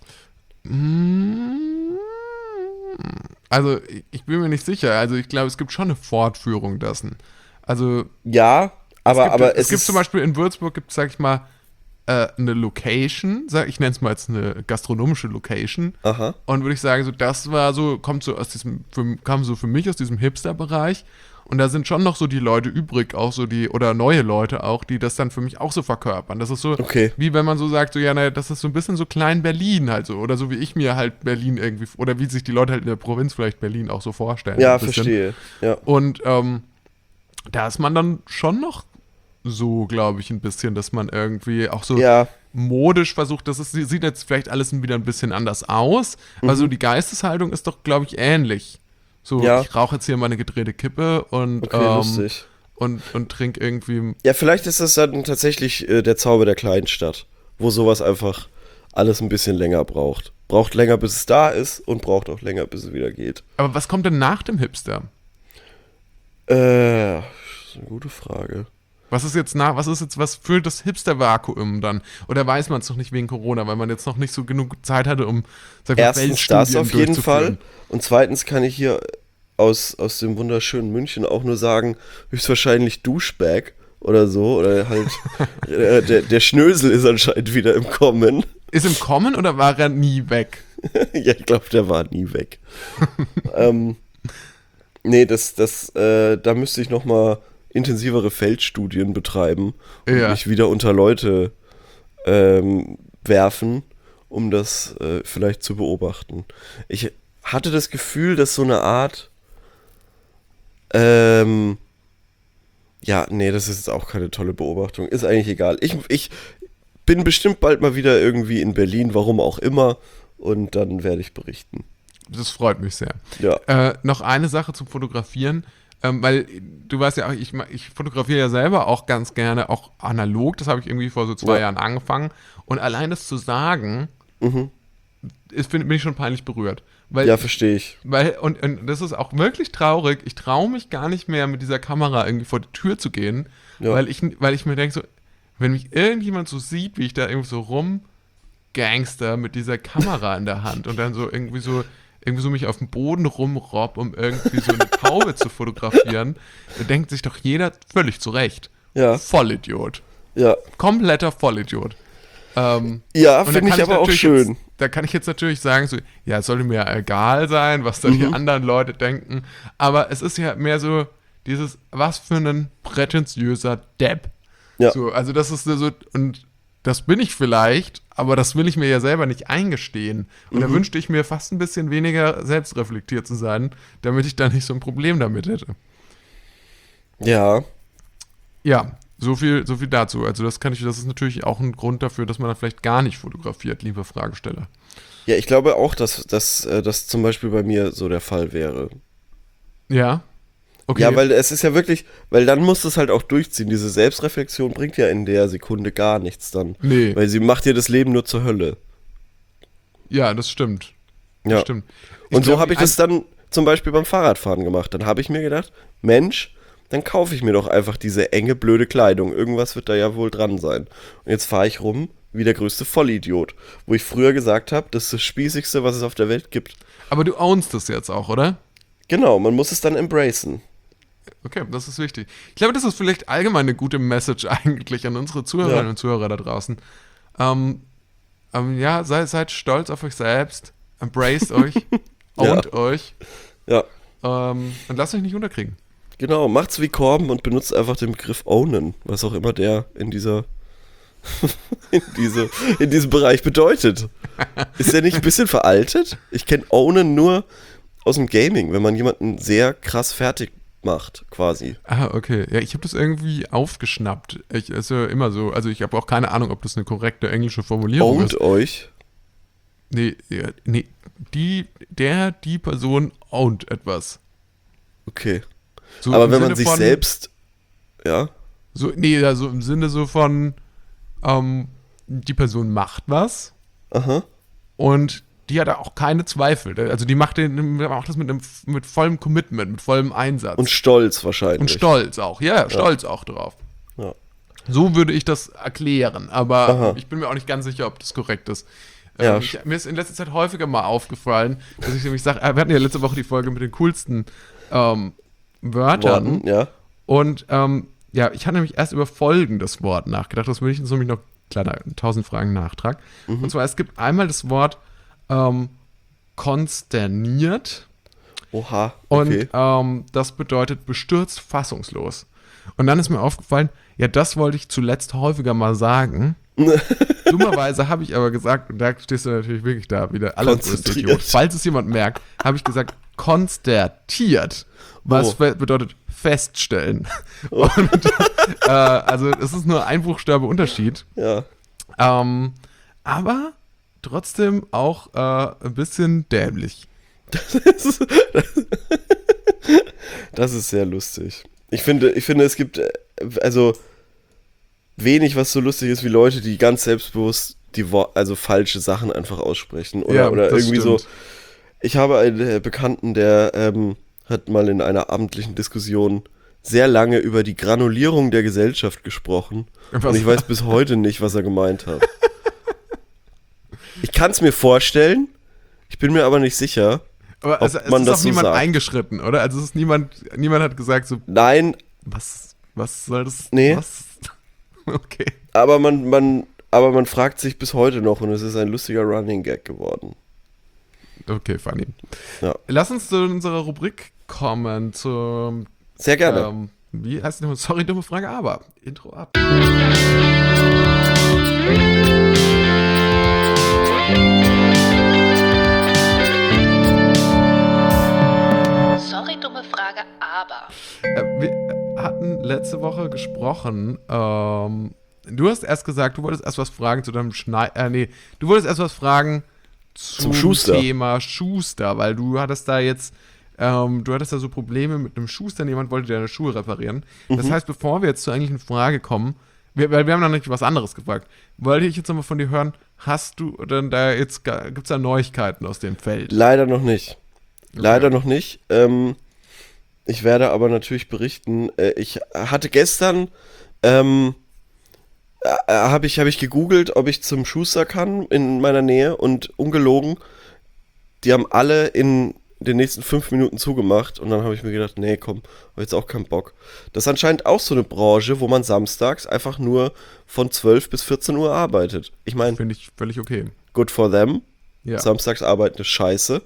Mm, Also ich bin mir nicht sicher. Also ich glaube, es gibt schon eine Fortführung dessen. Also Ja, aber es es gibt ist, zum Beispiel in Würzburg, gibt es, sag ich mal, eine Location, ich nenne es mal jetzt eine gastronomische Location. aha, Und würde ich sagen, so das war so, kommt so aus kam so für mich aus diesem Hipster-Bereich. Und da sind schon noch so die Leute übrig, auch so oder neue Leute auch, die das dann für mich auch so verkörpern. Das ist so, okay, wie wenn man so sagt, so ja, naja, das ist so ein bisschen so klein Berlin halt so. Oder so wie ich mir halt Berlin irgendwie, oder wie sich die Leute halt in der Provinz vielleicht Berlin auch so vorstellen. ja, ein bisschen. verstehe, ja, Und da ist man dann schon noch so, glaube ich, ein bisschen, dass man irgendwie auch so ja, modisch versucht, sieht jetzt vielleicht alles wieder ein bisschen anders aus, aber so die Geisteshaltung ist doch, glaube ich, ähnlich. So, Ja. ich rauche jetzt hier meine gedrehte Kippe und, okay, lustig. und trinke irgendwie. Ja, vielleicht ist das dann tatsächlich der Zauber der Kleinstadt, wo sowas einfach alles ein bisschen länger braucht. Braucht länger, bis es da ist und braucht auch länger, bis es wieder geht. Aber was kommt denn nach dem Hipster? Das ist eine gute Frage. Was füllt das Hipster-Vakuum dann? Oder weiß man es noch nicht wegen Corona, weil man jetzt noch nicht so genug Zeit hatte, um, sag ich mal, Erstens das Feldstudien auf jeden Fall. durchzuführen? Und zweitens kann ich hier aus dem wunderschönen München auch nur sagen, höchstwahrscheinlich Duschbag oder so. Oder halt der Schnösel ist anscheinend wieder im Kommen. Ist im Kommen oder war er nie weg? Ja, ich glaube, der war nie weg. Nee, da müsste ich noch mal intensivere Feldstudien betreiben und Ja. mich wieder unter Leute werfen, um das vielleicht zu beobachten. Ich hatte das Gefühl, dass so eine Art ja, nee, das ist jetzt auch keine tolle Beobachtung. Ist eigentlich egal. Ich bin bestimmt bald mal wieder irgendwie in Berlin, warum auch immer, und dann werde ich berichten. Das freut mich sehr. Ja. Noch eine Sache zum Fotografieren, weil du weißt ja auch, ich fotografiere ja selber auch ganz gerne, auch analog, das habe ich irgendwie vor so 2 Jahren angefangen, und allein das zu sagen, bin ich schon peinlich berührt. Weil, Ja, verstehe ich. und das ist auch wirklich traurig, ich traue mich gar nicht mehr mit dieser Kamera irgendwie vor die Tür zu gehen, Ja. weil ich mir denke so, wenn mich irgendjemand so sieht, wie ich da irgendwie so rumgangster mit dieser Kamera in der Hand und dann so irgendwie so mich auf dem Boden rumrobb, um irgendwie so eine Taube zu fotografieren, da denkt sich doch jeder völlig zurecht. Ja. Vollidiot. Ja, Kompletter Vollidiot. ja Und da finde ich kann aber auch natürlich schön. Da kann ich jetzt natürlich sagen, so, ja, es sollte mir egal sein, was da die anderen Leute denken. Aber es ist ja mehr so dieses, was für ein prätentiöser Depp. Ja. So, also das ist so, und das bin ich vielleicht, aber das will ich mir ja selber nicht eingestehen. Und da wünschte ich mir fast ein bisschen weniger selbstreflektiert zu sein, damit ich da nicht so ein Problem damit hätte. Ja, Ja, so viel dazu. Also das ist natürlich auch ein Grund dafür, dass man dann vielleicht gar nicht fotografiert, liebe Fragesteller. ja, ich glaube auch, dass das zum Beispiel bei mir so der Fall wäre. Ja? Okay. Ja, weil es ist ja wirklich, weil dann musst du es halt auch durchziehen. Diese Selbstreflexion bringt ja in der Sekunde gar nichts dann. Nee. Weil sie macht dir das Leben nur zur Hölle. Ja, das stimmt. Das Ja. stimmt. Und so glaub, habe ich das dann zum Beispiel beim Fahrradfahren gemacht. Dann habe ich mir gedacht, Mensch, dann kaufe ich mir doch einfach diese enge, blöde Kleidung. Irgendwas wird da ja wohl dran sein. Und jetzt fahre ich rum wie der größte Vollidiot. Wo ich früher gesagt habe, das ist das Spießigste, was es auf der Welt gibt. Aber du ownst das jetzt auch, oder? Genau, man muss es dann embracen. Okay, das ist wichtig. Ich glaube, das ist vielleicht allgemein eine gute Message eigentlich an unsere Zuhörerinnen und Zuhörer da draußen. Ja, seid stolz auf euch selbst, embraced euch, ownt euch Ja, und lasst euch nicht unterkriegen. genau. Macht's wie Corbin und benutzt einfach den Begriff ownen, was auch immer der in diesem Bereich bedeutet. Ist der nicht ein bisschen veraltet? Ich kenne ownen nur aus dem Gaming, wenn man jemanden sehr krass fertig macht, quasi. Ah, okay. Ja, ich habe das irgendwie aufgeschnappt. Ist ja immer so. Also ich habe auch keine Ahnung, ob das eine korrekte englische Formulierung ist. Ownt euch? Nee, die Person ownt etwas. Okay. So Aber im wenn man Sinne sich von- selbst, ja, also im Sinne so von, die Person macht was aha, und die hat auch keine Zweifel. Also die macht das mit vollem Commitment, mit vollem Einsatz. und Stolz wahrscheinlich. Und Stolz auch, ja, Stolz auch drauf. Ja. So würde ich das erklären, aber Aha. ich bin mir auch nicht ganz sicher, ob das korrekt ist. Ja. Mir ist in letzter Zeit häufiger mal aufgefallen, dass ich nämlich sage, wir hatten ja letzte Woche die Folge mit den coolsten Wörtern. Worten, ja. Und ja, ich hatte nämlich erst über folgendes Wort nachgedacht. Das will ich jetzt nämlich noch, kleiner 1000 Fragen Nachtrag. Und zwar, es gibt einmal das Wort konsterniert. Oha, okay. Und das bedeutet bestürzt, fassungslos. Und dann ist mir aufgefallen, ja, das wollte ich zuletzt häufiger mal sagen. Dummerweise habe ich aber gesagt, und da stehst du natürlich wirklich da wieder allergrößte Konzentriert. Idiot. Falls es jemand merkt, habe ich gesagt, konstertiert. Was bedeutet feststellen. Und, also es ist nur ein Buchstabe Unterschied. Ja. Aber trotzdem auch ein bisschen dämlich. Das ist sehr lustig. Ich finde, es gibt also wenig, was so lustig ist wie Leute, die ganz selbstbewusst also falsche Sachen einfach aussprechen. Oder das irgendwie stimmt. so. Ich habe einen Bekannten, der hat mal in einer abendlichen Diskussion sehr lange über die Granulierung der Gesellschaft gesprochen. Was? Und ich weiß bis heute nicht, was er gemeint hat. Ich kann es mir vorstellen, ich bin mir aber nicht sicher. Aber ob es man ist das auch so niemand sagt. eingeschritten, oder? Also es ist niemand hat gesagt so, Nein, was soll das? Nee. Was? Okay. aber man fragt sich bis heute noch und es ist ein lustiger Running Gag geworden. Okay, funny. Ja. Lass uns zu unserer Rubrik kommen, zum Sehr gerne. wie heißt die nochmal? Sorry, dumme Frage, aber Intro ab. letzte Woche gesprochen. Du hast erst gesagt, du wolltest erst was fragen zu deinem du wolltest erst was fragen zum Schuster. Thema Schuster, weil du hattest da jetzt, du hattest da so Probleme mit einem Schuster, jemand wollte deine Schuhe reparieren. Das heißt, bevor wir jetzt zur eigentlichen Frage kommen, weil wir haben noch nicht was anderes gefragt, wollte ich jetzt nochmal von dir hören, hast du denn da jetzt, gibt es da Neuigkeiten aus dem Feld? Leider noch nicht. Leider noch nicht. Ich werde aber natürlich berichten. Ich hatte gestern, habe ich gegoogelt, ob ich zum Schuster kann in meiner Nähe und ungelogen, die haben alle in den nächsten 5 Minuten zugemacht und dann habe ich mir gedacht, nee, komm, habe jetzt auch keinen Bock. Das ist anscheinend auch so eine Branche, wo man samstags einfach nur von 12 bis 14 Uhr arbeitet. Ich meine, Finde ich völlig okay. good for them. Ja. Samstags arbeiten ist scheiße.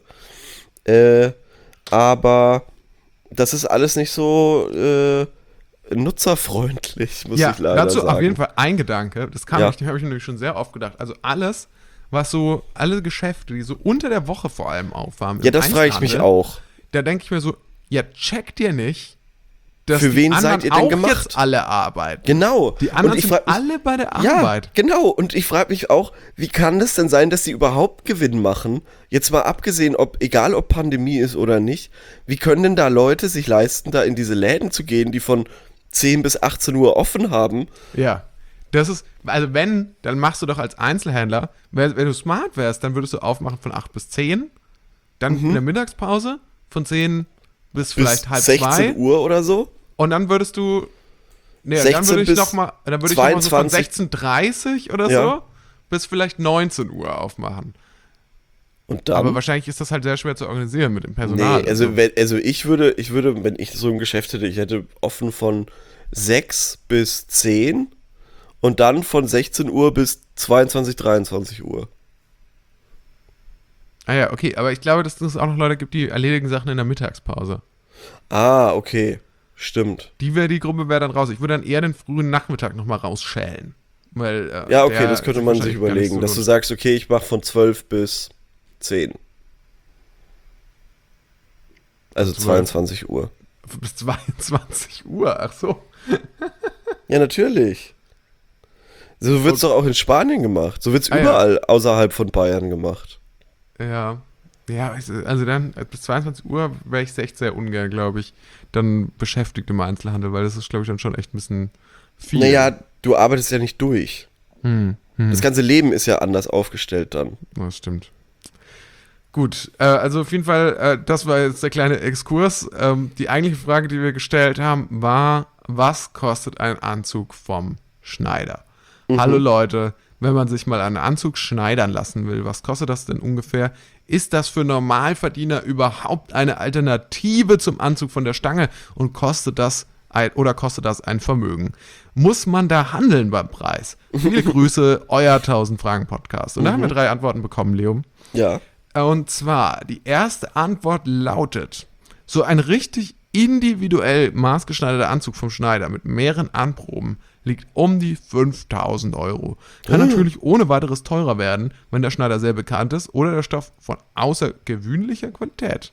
Aber das ist alles nicht so nutzerfreundlich, muss ich leider dazu sagen. auf jeden Fall ein Gedanke, das Ja. habe ich nämlich schon sehr oft gedacht. Also alles, was so, alle Geschäfte, die so unter der Woche vor allem aufhaben. Ja, im das frage ich mich Einzelhandel, auch. Da denke ich mir so, ja, checkt ihr nicht, dass Für die wen anderen seid ihr denn auch gemacht? jetzt alle arbeiten. Genau. Die anderen Und ich sind frag mich, alle bei der ja, Arbeit. genau. Und ich frage mich auch, wie kann das denn sein, dass sie überhaupt Gewinn machen? Jetzt mal abgesehen, egal ob Pandemie ist oder nicht, wie können denn da Leute sich leisten, da in diese Läden zu gehen, die von 10 bis 18 Uhr offen haben? Ja. Das ist, also wenn, dann machst du doch als Einzelhändler, wenn du smart wärst, dann würdest du aufmachen von 8 bis 10, dann in der Mittagspause von 10 bis vielleicht halb 16 2 Uhr oder so? und dann würdest du, nee, 16 dann würde ich bis nochmal, dann würde ich noch mal so von 22. 16:30 oder Ja. so bis vielleicht 19 Uhr aufmachen. Und dann? Aber wahrscheinlich ist das halt sehr schwer zu organisieren mit dem Personal. Nee, also ich würde, wenn ich so ein Geschäft hätte, ich hätte offen von 6 bis 10 und dann von 16 Uhr bis 22, 23 Uhr. Ah ja, okay, aber ich glaube, dass es auch noch Leute gibt, die erledigen Sachen in der Mittagspause. Ah, okay. Stimmt. Die Gruppe wäre dann raus. Ich würde dann eher den frühen Nachmittag nochmal rausschälen. Weil, Ja, okay, der das könnte sich man sich wahrscheinlich gar nicht überlegen, so dass du lohnt. sagst, okay, ich mache von 12 bis 10. Also 12. 22 Uhr. Bis 22 Uhr, ach so. Ja, natürlich. So wird es doch auch in Spanien gemacht. So wird es Ah, ja. überall außerhalb von Bayern gemacht. Ja. Ja, also dann bis 22 Uhr wäre ich echt sehr ungern, glaube ich, dann beschäftigt im Einzelhandel, weil das ist, glaube ich, dann schon echt ein bisschen viel. Naja, du arbeitest ja nicht durch. Das ganze Leben ist ja anders aufgestellt dann. Das stimmt. Gut, also auf jeden Fall, das war jetzt der kleine Exkurs. Die eigentliche Frage, die wir gestellt haben, war, was kostet ein Anzug vom Schneider? Hallo Leute, wenn man sich mal einen Anzug schneidern lassen will, was kostet das denn ungefähr? Ist das für Normalverdiener überhaupt eine Alternative zum Anzug von der Stange und kostet das ein Vermögen? Muss man da handeln beim Preis? Viele Grüße, euer 1000 Fragen Podcast. Und da haben wir 3 Antworten bekommen, Leo. Ja. Und zwar, die erste Antwort lautet, so ein richtig individuell maßgeschneiderter Anzug vom Schneider mit mehreren Anproben liegt um die 5.000 Euro. Kann natürlich ohne weiteres teurer werden, wenn der Schneider sehr bekannt ist oder der Stoff von außergewöhnlicher Qualität.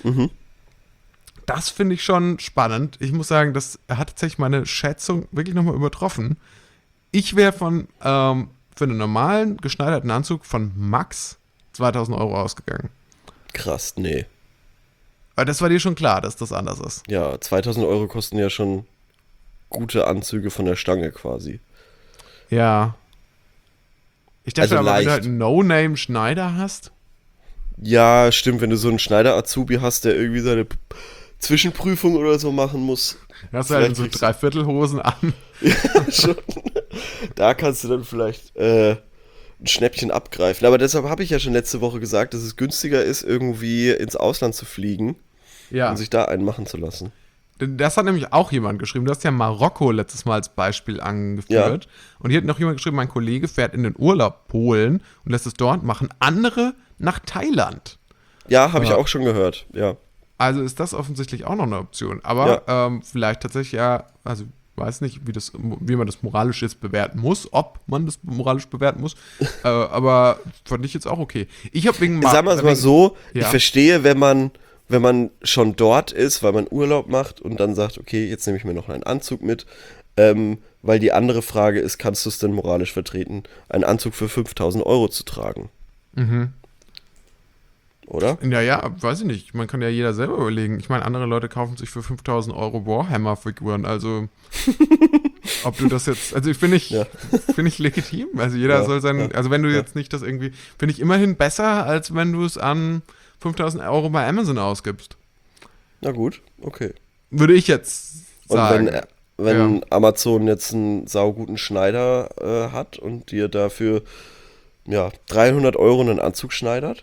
Das finde ich schon spannend. Ich muss sagen, das hat tatsächlich meine Schätzung wirklich nochmal übertroffen. Ich wäre für einen normalen geschneiderten Anzug von max 2.000 Euro ausgegangen. Krass, nee. Aber das war dir schon klar, dass das anders ist. Ja, 2.000 Euro kosten ja schon gute Anzüge von der Stange quasi. Ja. Ich dachte Also aber, wenn du leicht. halt einen No-Name-Schneider hast. Ja, stimmt, wenn du so einen Schneider-Azubi hast, der irgendwie seine Zwischenprüfung oder so machen muss. Da hast du halt Vielleicht so kriegst du- Dreiviertelhosen an. Schon. Da kannst du dann vielleicht ein Schnäppchen abgreifen. Aber deshalb habe ich ja schon letzte Woche gesagt, dass es günstiger ist, irgendwie ins Ausland zu fliegen Ja. und sich da einen machen zu lassen. Das hat nämlich auch jemand geschrieben. Du hast ja Marokko letztes Mal als Beispiel angeführt. Ja. Und hier hat noch jemand geschrieben, mein Kollege fährt in den Urlaub Polen und lässt es dort machen. Andere nach Thailand. Ja, habe ich Ja. auch schon gehört, ja. Also ist das offensichtlich auch noch eine Option. Aber vielleicht tatsächlich ja, also weiß nicht, wie man das moralisch jetzt bewerten muss, ob man das moralisch bewerten muss. Aber fand ich jetzt auch okay. Ich habe wegen Sagen wir es mal so, Ja. ich verstehe, wenn man wenn man schon dort ist, weil man Urlaub macht und dann sagt, okay, jetzt nehme ich mir noch einen Anzug mit, weil die andere Frage ist, kannst du es denn moralisch vertreten, einen Anzug für 5.000 Euro zu tragen? Mhm. Oder? Ja, weiß ich nicht. Man kann ja jeder selber überlegen. Ich meine, andere Leute kaufen sich für 5.000 Euro Warhammer-Figuren. Also, ob du das jetzt, also finde ich, Ja. finde ich legitim. Also jeder Ja, soll sein, ja, also wenn du ja. jetzt nicht das irgendwie, finde ich immerhin besser, als wenn du es an 5.000 Euro bei Amazon ausgibst. Na gut, okay. Würde ich jetzt Und sagen. wenn Amazon jetzt einen sauguten Schneider hat und dir dafür 300 Euro einen Anzug schneidert?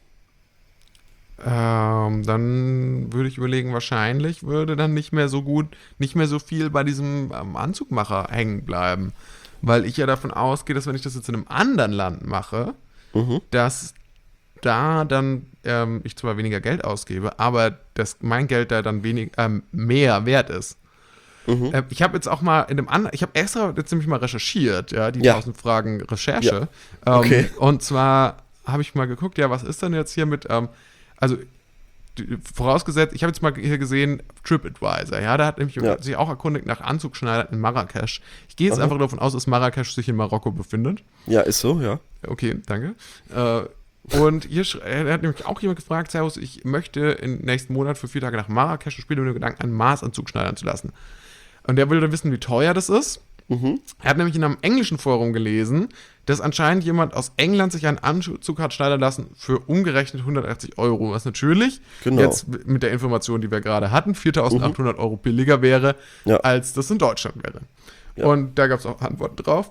Dann würde ich überlegen, wahrscheinlich würde dann nicht mehr so viel bei diesem Anzugmacher hängen bleiben. Weil ich ja davon ausgehe, dass wenn ich das jetzt in einem anderen Land mache, Mhm. dass da dann ich zwar weniger Geld ausgebe, aber dass mein Geld da dann mehr wert ist. Mhm. Ich habe jetzt auch mal in einem anderen, ich habe extra jetzt nämlich mal recherchiert, ja, die Ja. 1000 Fragen Recherche. Okay. Und zwar habe ich mal geguckt, ja, was ist denn jetzt hier mit, also vorausgesetzt, ich habe jetzt mal hier gesehen, TripAdvisor, ja, da hat nämlich sich auch erkundigt nach Anzugschneidern in Marrakesch. Ich gehe jetzt einfach davon aus, dass Marrakesch sich in Marokko befindet. Ja, ist so, ja. Okay, danke. Und hier hat nämlich auch jemand gefragt, Servus, ich möchte im nächsten Monat für 4 Tage nach Marrakesch und spiele mit dem Gedanken, einen Maßanzug schneidern zu lassen. Und der will dann wissen, wie teuer das ist. Mhm. Er hat nämlich in einem englischen Forum gelesen, dass anscheinend jemand aus England sich einen Anzug hat schneidern lassen für umgerechnet 180 Euro, was natürlich Genau. jetzt mit der Information, die wir gerade hatten, 4.800 Euro billiger wäre, Ja. als das in Deutschland wäre. Ja. Und da gab es auch Antworten drauf.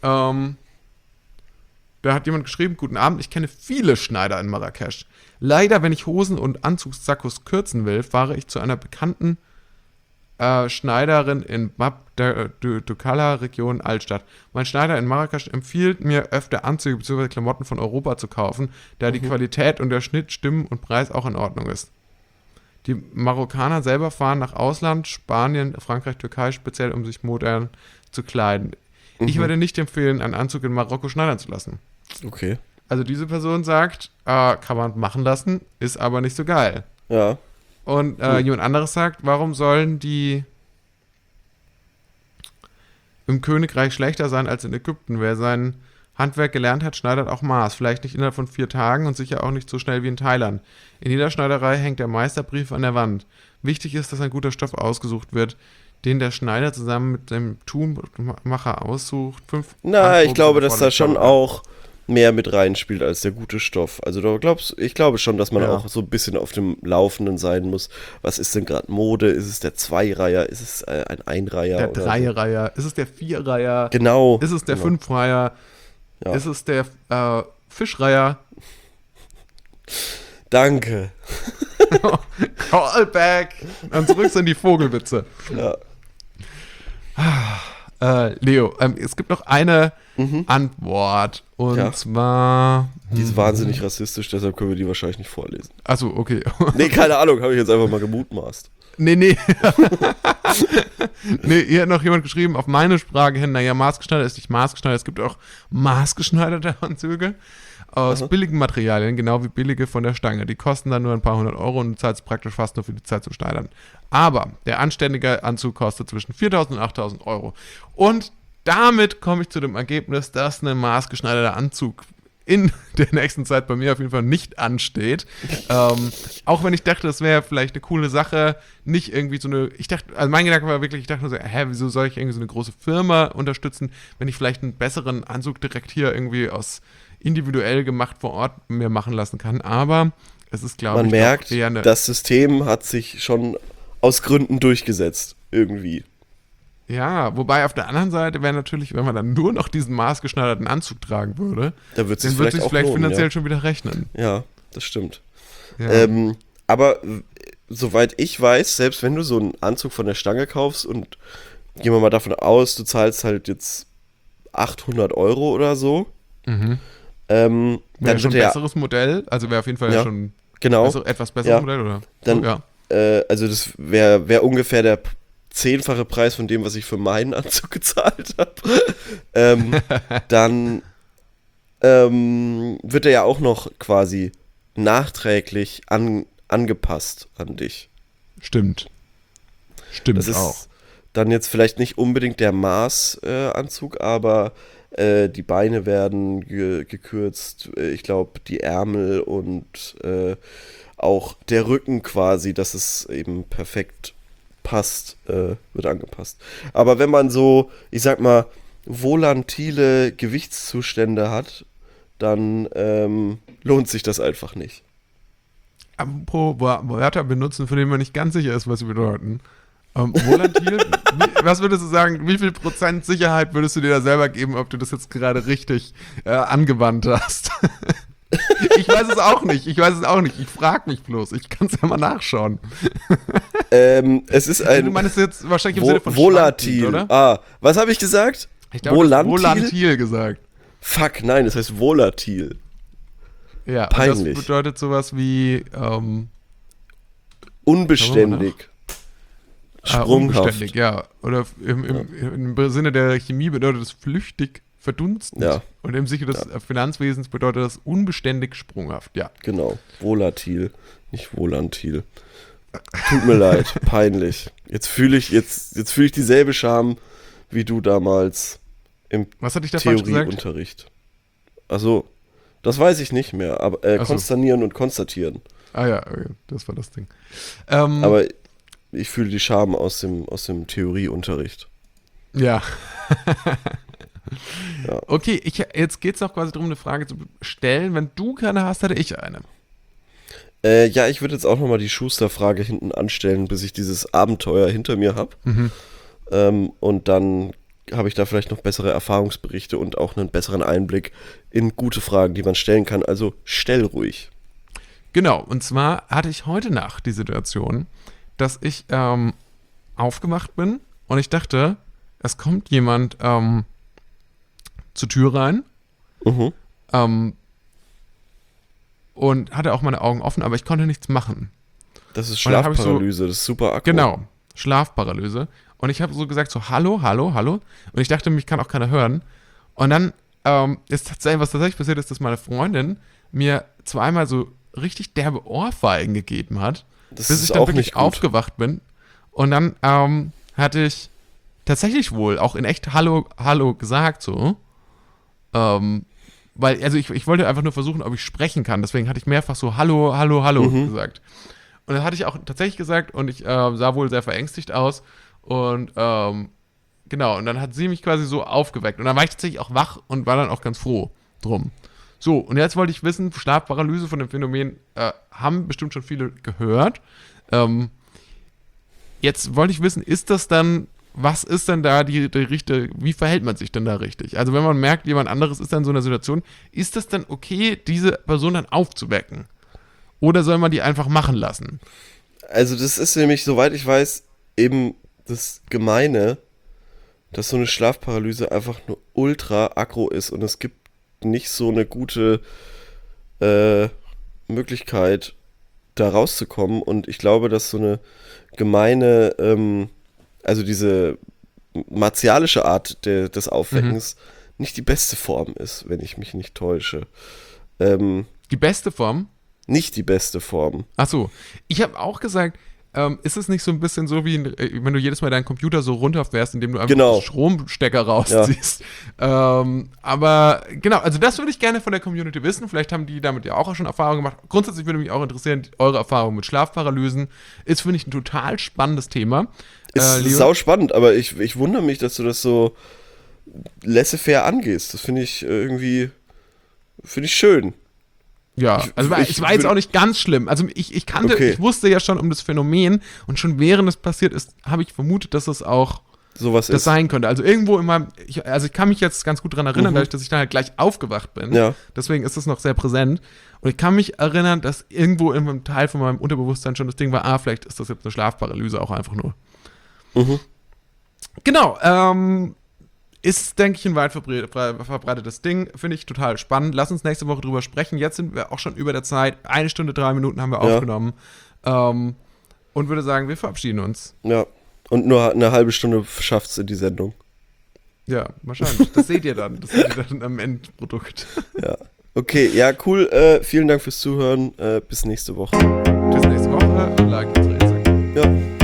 Da hat jemand geschrieben, guten Abend, ich kenne viele Schneider in Marrakesch. Leider, wenn ich Hosen und Anzugssakkos kürzen will, fahre ich zu einer bekannten Schneiderin in Bab Dukala, Region Altstadt. Mein Schneider in Marrakesch empfiehlt mir öfter Anzüge bzw. Klamotten von Europa zu kaufen, da die Qualität und der Schnitt, Stimmen und Preis auch in Ordnung ist. Die Marokkaner selber fahren nach Ausland, Spanien, Frankreich, Türkei, speziell um sich modern zu kleiden. Ich würde nicht empfehlen, einen Anzug in Marokko schneidern zu lassen. Okay. Also diese Person sagt, kann man machen lassen, ist aber nicht so geil. Ja. Und jemand anderes sagt, warum sollen die im Königreich schlechter sein als in Ägypten? Wer sein Handwerk gelernt hat, schneidert auch Maß. Vielleicht nicht innerhalb von 4 Tagen und sicher auch nicht so schnell wie in Thailand. In jeder Schneiderei hängt der Meisterbrief an der Wand. Wichtig ist, dass ein guter Stoff ausgesucht wird, den der Schneider zusammen mit dem Tuchmacher aussucht. Na, ich glaube, dass da das schon auch mehr mit reinspielt als der gute Stoff. Also ich glaube schon, dass man Ja. auch so ein bisschen auf dem Laufenden sein muss. Was ist denn gerade Mode? Ist es der Zweireiher? Ist es ein Einreiher? Der oder so? Dreireiher, ist es der Vierreiher, Genau. ist es der genau. Fünfreiher, Ja. ist es der Fischreiher? Danke. Callback! Dann zurück sind die Vogelwitze. Ja. Leo, es gibt noch eine Antwort. Und Ja. zwar. Die ist wahnsinnig rassistisch, deshalb können wir die wahrscheinlich nicht vorlesen. Achso, okay. Nee, keine Ahnung, habe ich jetzt einfach mal gemutmaßt. Nee. Nee, hier hat noch jemand geschrieben, auf meine Frage hin, naja, maßgeschneidert ist nicht maßgeschneidert. Es gibt auch maßgeschneiderte Anzüge aus billigen Materialien, genau wie billige von der Stange. Die kosten dann nur ein paar 100 Euro und du zahlst praktisch fast nur für die Zeit zum Schneidern. Aber der anständige Anzug kostet zwischen 4.000 und 8.000 Euro. Und damit komme ich zu dem Ergebnis, dass ein maßgeschneiderter Anzug in der nächsten Zeit bei mir auf jeden Fall nicht ansteht. Auch wenn ich dachte, das wäre vielleicht eine coole Sache, nicht irgendwie so eine, also mein Gedanke war wirklich, ich dachte nur so, wieso soll ich irgendwie so eine große Firma unterstützen, wenn ich vielleicht einen besseren Anzug direkt hier irgendwie individuell gemacht vor Ort mir machen lassen kann. Aber es ist, glaube ich, Man merkt, eher eine, das System hat sich schon aus Gründen durchgesetzt. Irgendwie. ja, wobei auf der anderen Seite wäre natürlich, wenn man dann nur noch diesen maßgeschneiderten Anzug tragen würde, Da wird es dann wird vielleicht sich auch vielleicht lohnen, finanziell ja. schon wieder rechnen. Ja, das stimmt. Ja. Aber soweit ich weiß, selbst wenn du so einen Anzug von der Stange kaufst und gehen wir mal davon aus, du zahlst halt jetzt 800 Euro oder so, Wäre dann schon wird ein er, besseres Modell, also wäre auf jeden Fall Ja, schon genau, etwas besseres Ja. Modell, oder? Dann- ja. also das wäre ungefähr der 10-fache Preis von dem, was ich für meinen Anzug gezahlt habe. Dann wird er ja auch noch quasi nachträglich angepasst an dich. Stimmt. Das ist auch. dann jetzt vielleicht nicht unbedingt der Maßanzug, aber die Beine werden gekürzt. Ich glaube, die Ärmel und auch der Rücken quasi, dass es eben perfekt passt, wird angepasst. Aber wenn man so, ich sag mal, volantile Gewichtszustände hat, dann lohnt sich das einfach nicht. Apropos Wörter benutzen, von denen man nicht ganz sicher ist, was sie bedeuten. Volatil, was würdest du sagen, wie viel Prozent Sicherheit würdest du dir da selber geben, ob du das jetzt gerade richtig angewandt hast? Ich weiß es auch nicht. Ich frage mich bloß. Ich kann es ja mal nachschauen. Es ist ein Du meinst jetzt wahrscheinlich im Sinne von volatil, schwankend, oder? Was habe ich gesagt? Ich glaube, du hast volatil gesagt. Fuck, nein, das heißt volatil. Ja, Peinlich. und das bedeutet sowas wie Unbeständig. Sprunghaft. unbeständig, ja. Oder im Sinne der Chemie bedeutet das flüchtig, verdunstend. Ja. Und im Sinne des Finanzwesens bedeutet das unbeständig, sprunghaft, ja. Genau, volatil, nicht volantil. Tut mir leid, peinlich. Jetzt fühle ich dieselbe Scham wie du damals im Was hatte ich da falsch gesagt? Theorieunterricht. Also, das weiß ich nicht mehr, aber Ach so. konsternieren und konstatieren. Ah ja, okay, das war das Ding. Aber ich fühle die Scham aus dem Theorieunterricht. Ja. Ja. Okay, jetzt geht es auch quasi darum, eine Frage zu stellen. Wenn du keine hast, hätte ich eine. Ja, ich würde jetzt auch nochmal die Schuster-Frage hinten anstellen, bis ich dieses Abenteuer hinter mir habe. Und dann habe ich da vielleicht noch bessere Erfahrungsberichte und auch einen besseren Einblick in gute Fragen, die man stellen kann. Also stell ruhig. Genau, und zwar hatte ich heute Nacht die Situation, dass ich aufgewacht bin und ich dachte, es kommt jemand zur Tür rein und hatte auch meine Augen offen, aber ich konnte nichts machen. Das ist Und dann hab ich Schlafparalyse, das ist super akku. Genau, Schlafparalyse. Und ich habe so gesagt, so hallo, hallo, hallo. Und ich dachte, mich kann auch keiner hören. Und dann was tatsächlich passiert ist, dass meine Freundin mir zweimal so richtig derbe Ohrfeigen gegeben hat, Das bis ist ich dann auch wirklich nicht gut. aufgewacht bin. Und dann hatte ich tatsächlich wohl auch in echt Hallo, Hallo gesagt so. Weil, also ich wollte einfach nur versuchen, ob ich sprechen kann. Deswegen hatte ich mehrfach so Hallo, Hallo, Hallo gesagt. Und dann hatte ich auch tatsächlich gesagt und ich sah wohl sehr verängstigt aus. Und genau, und dann hat sie mich quasi so aufgeweckt. Und dann war ich tatsächlich auch wach und war dann auch ganz froh drum. So, und jetzt wollte ich wissen, Schlafparalyse von dem Phänomen haben bestimmt schon viele gehört. Jetzt wollte ich wissen, was ist denn da die richtige, wie verhält man sich denn da richtig? Also wenn man merkt, jemand anderes ist dann in so einer Situation, ist das dann okay, diese Person dann aufzuwecken? Oder soll man die einfach machen lassen? Also das ist nämlich, soweit ich weiß, eben das Gemeine, dass so eine Schlafparalyse einfach nur ultra aggro ist und es gibt nicht so eine gute Möglichkeit, da rauszukommen. Und ich glaube, dass so eine gemeine, also diese martialische Art des Aufweckens nicht die beste Form ist, wenn ich mich nicht täusche. Die beste Form? Nicht die beste Form. Achso, ich habe auch gesagt, ist es nicht so ein bisschen so, wie wenn du jedes Mal deinen Computer so runterfährst, indem du einfach den Stromstecker rausziehst. Ja. Aber genau, also das würde ich gerne von der Community wissen. Vielleicht haben die damit ja auch schon Erfahrungen gemacht. Grundsätzlich würde mich auch interessieren, eure Erfahrungen mit Schlafparalysen. Ist, finde ich, ein total spannendes Thema. Ist sau spannend, aber ich wundere mich, dass du das so laissez-faire angehst. Das finde ich irgendwie, schön. Ja, also es war jetzt auch nicht ganz schlimm. Also ich wusste ja schon um das Phänomen und schon während es passiert ist, habe ich vermutet, dass es auch sowas das sein könnte. Also irgendwo in meinem, ich kann mich jetzt ganz gut dran erinnern, dadurch, dass ich dann halt gleich aufgewacht bin. Ja. Deswegen ist es noch sehr präsent. Und ich kann mich erinnern, dass irgendwo in einem Teil von meinem Unterbewusstsein schon das Ding war, vielleicht ist das jetzt eine Schlafparalyse auch einfach nur. Genau, ist, denke ich, ein weit verbreitetes Ding. Finde ich total spannend. Lass uns nächste Woche drüber sprechen. Jetzt sind wir auch schon über der Zeit. 1 Stunde, 3 Minuten haben wir aufgenommen. Und würde sagen, wir verabschieden uns. Ja, und nur eine halbe Stunde schafft's in die Sendung. Ja, wahrscheinlich. Das seht ihr dann. Das seht ihr dann am Endprodukt. Ja. Okay, ja, cool. Vielen Dank fürs Zuhören. Bis nächste Woche. Bis nächste Woche. Like unsere Instagram. Ja.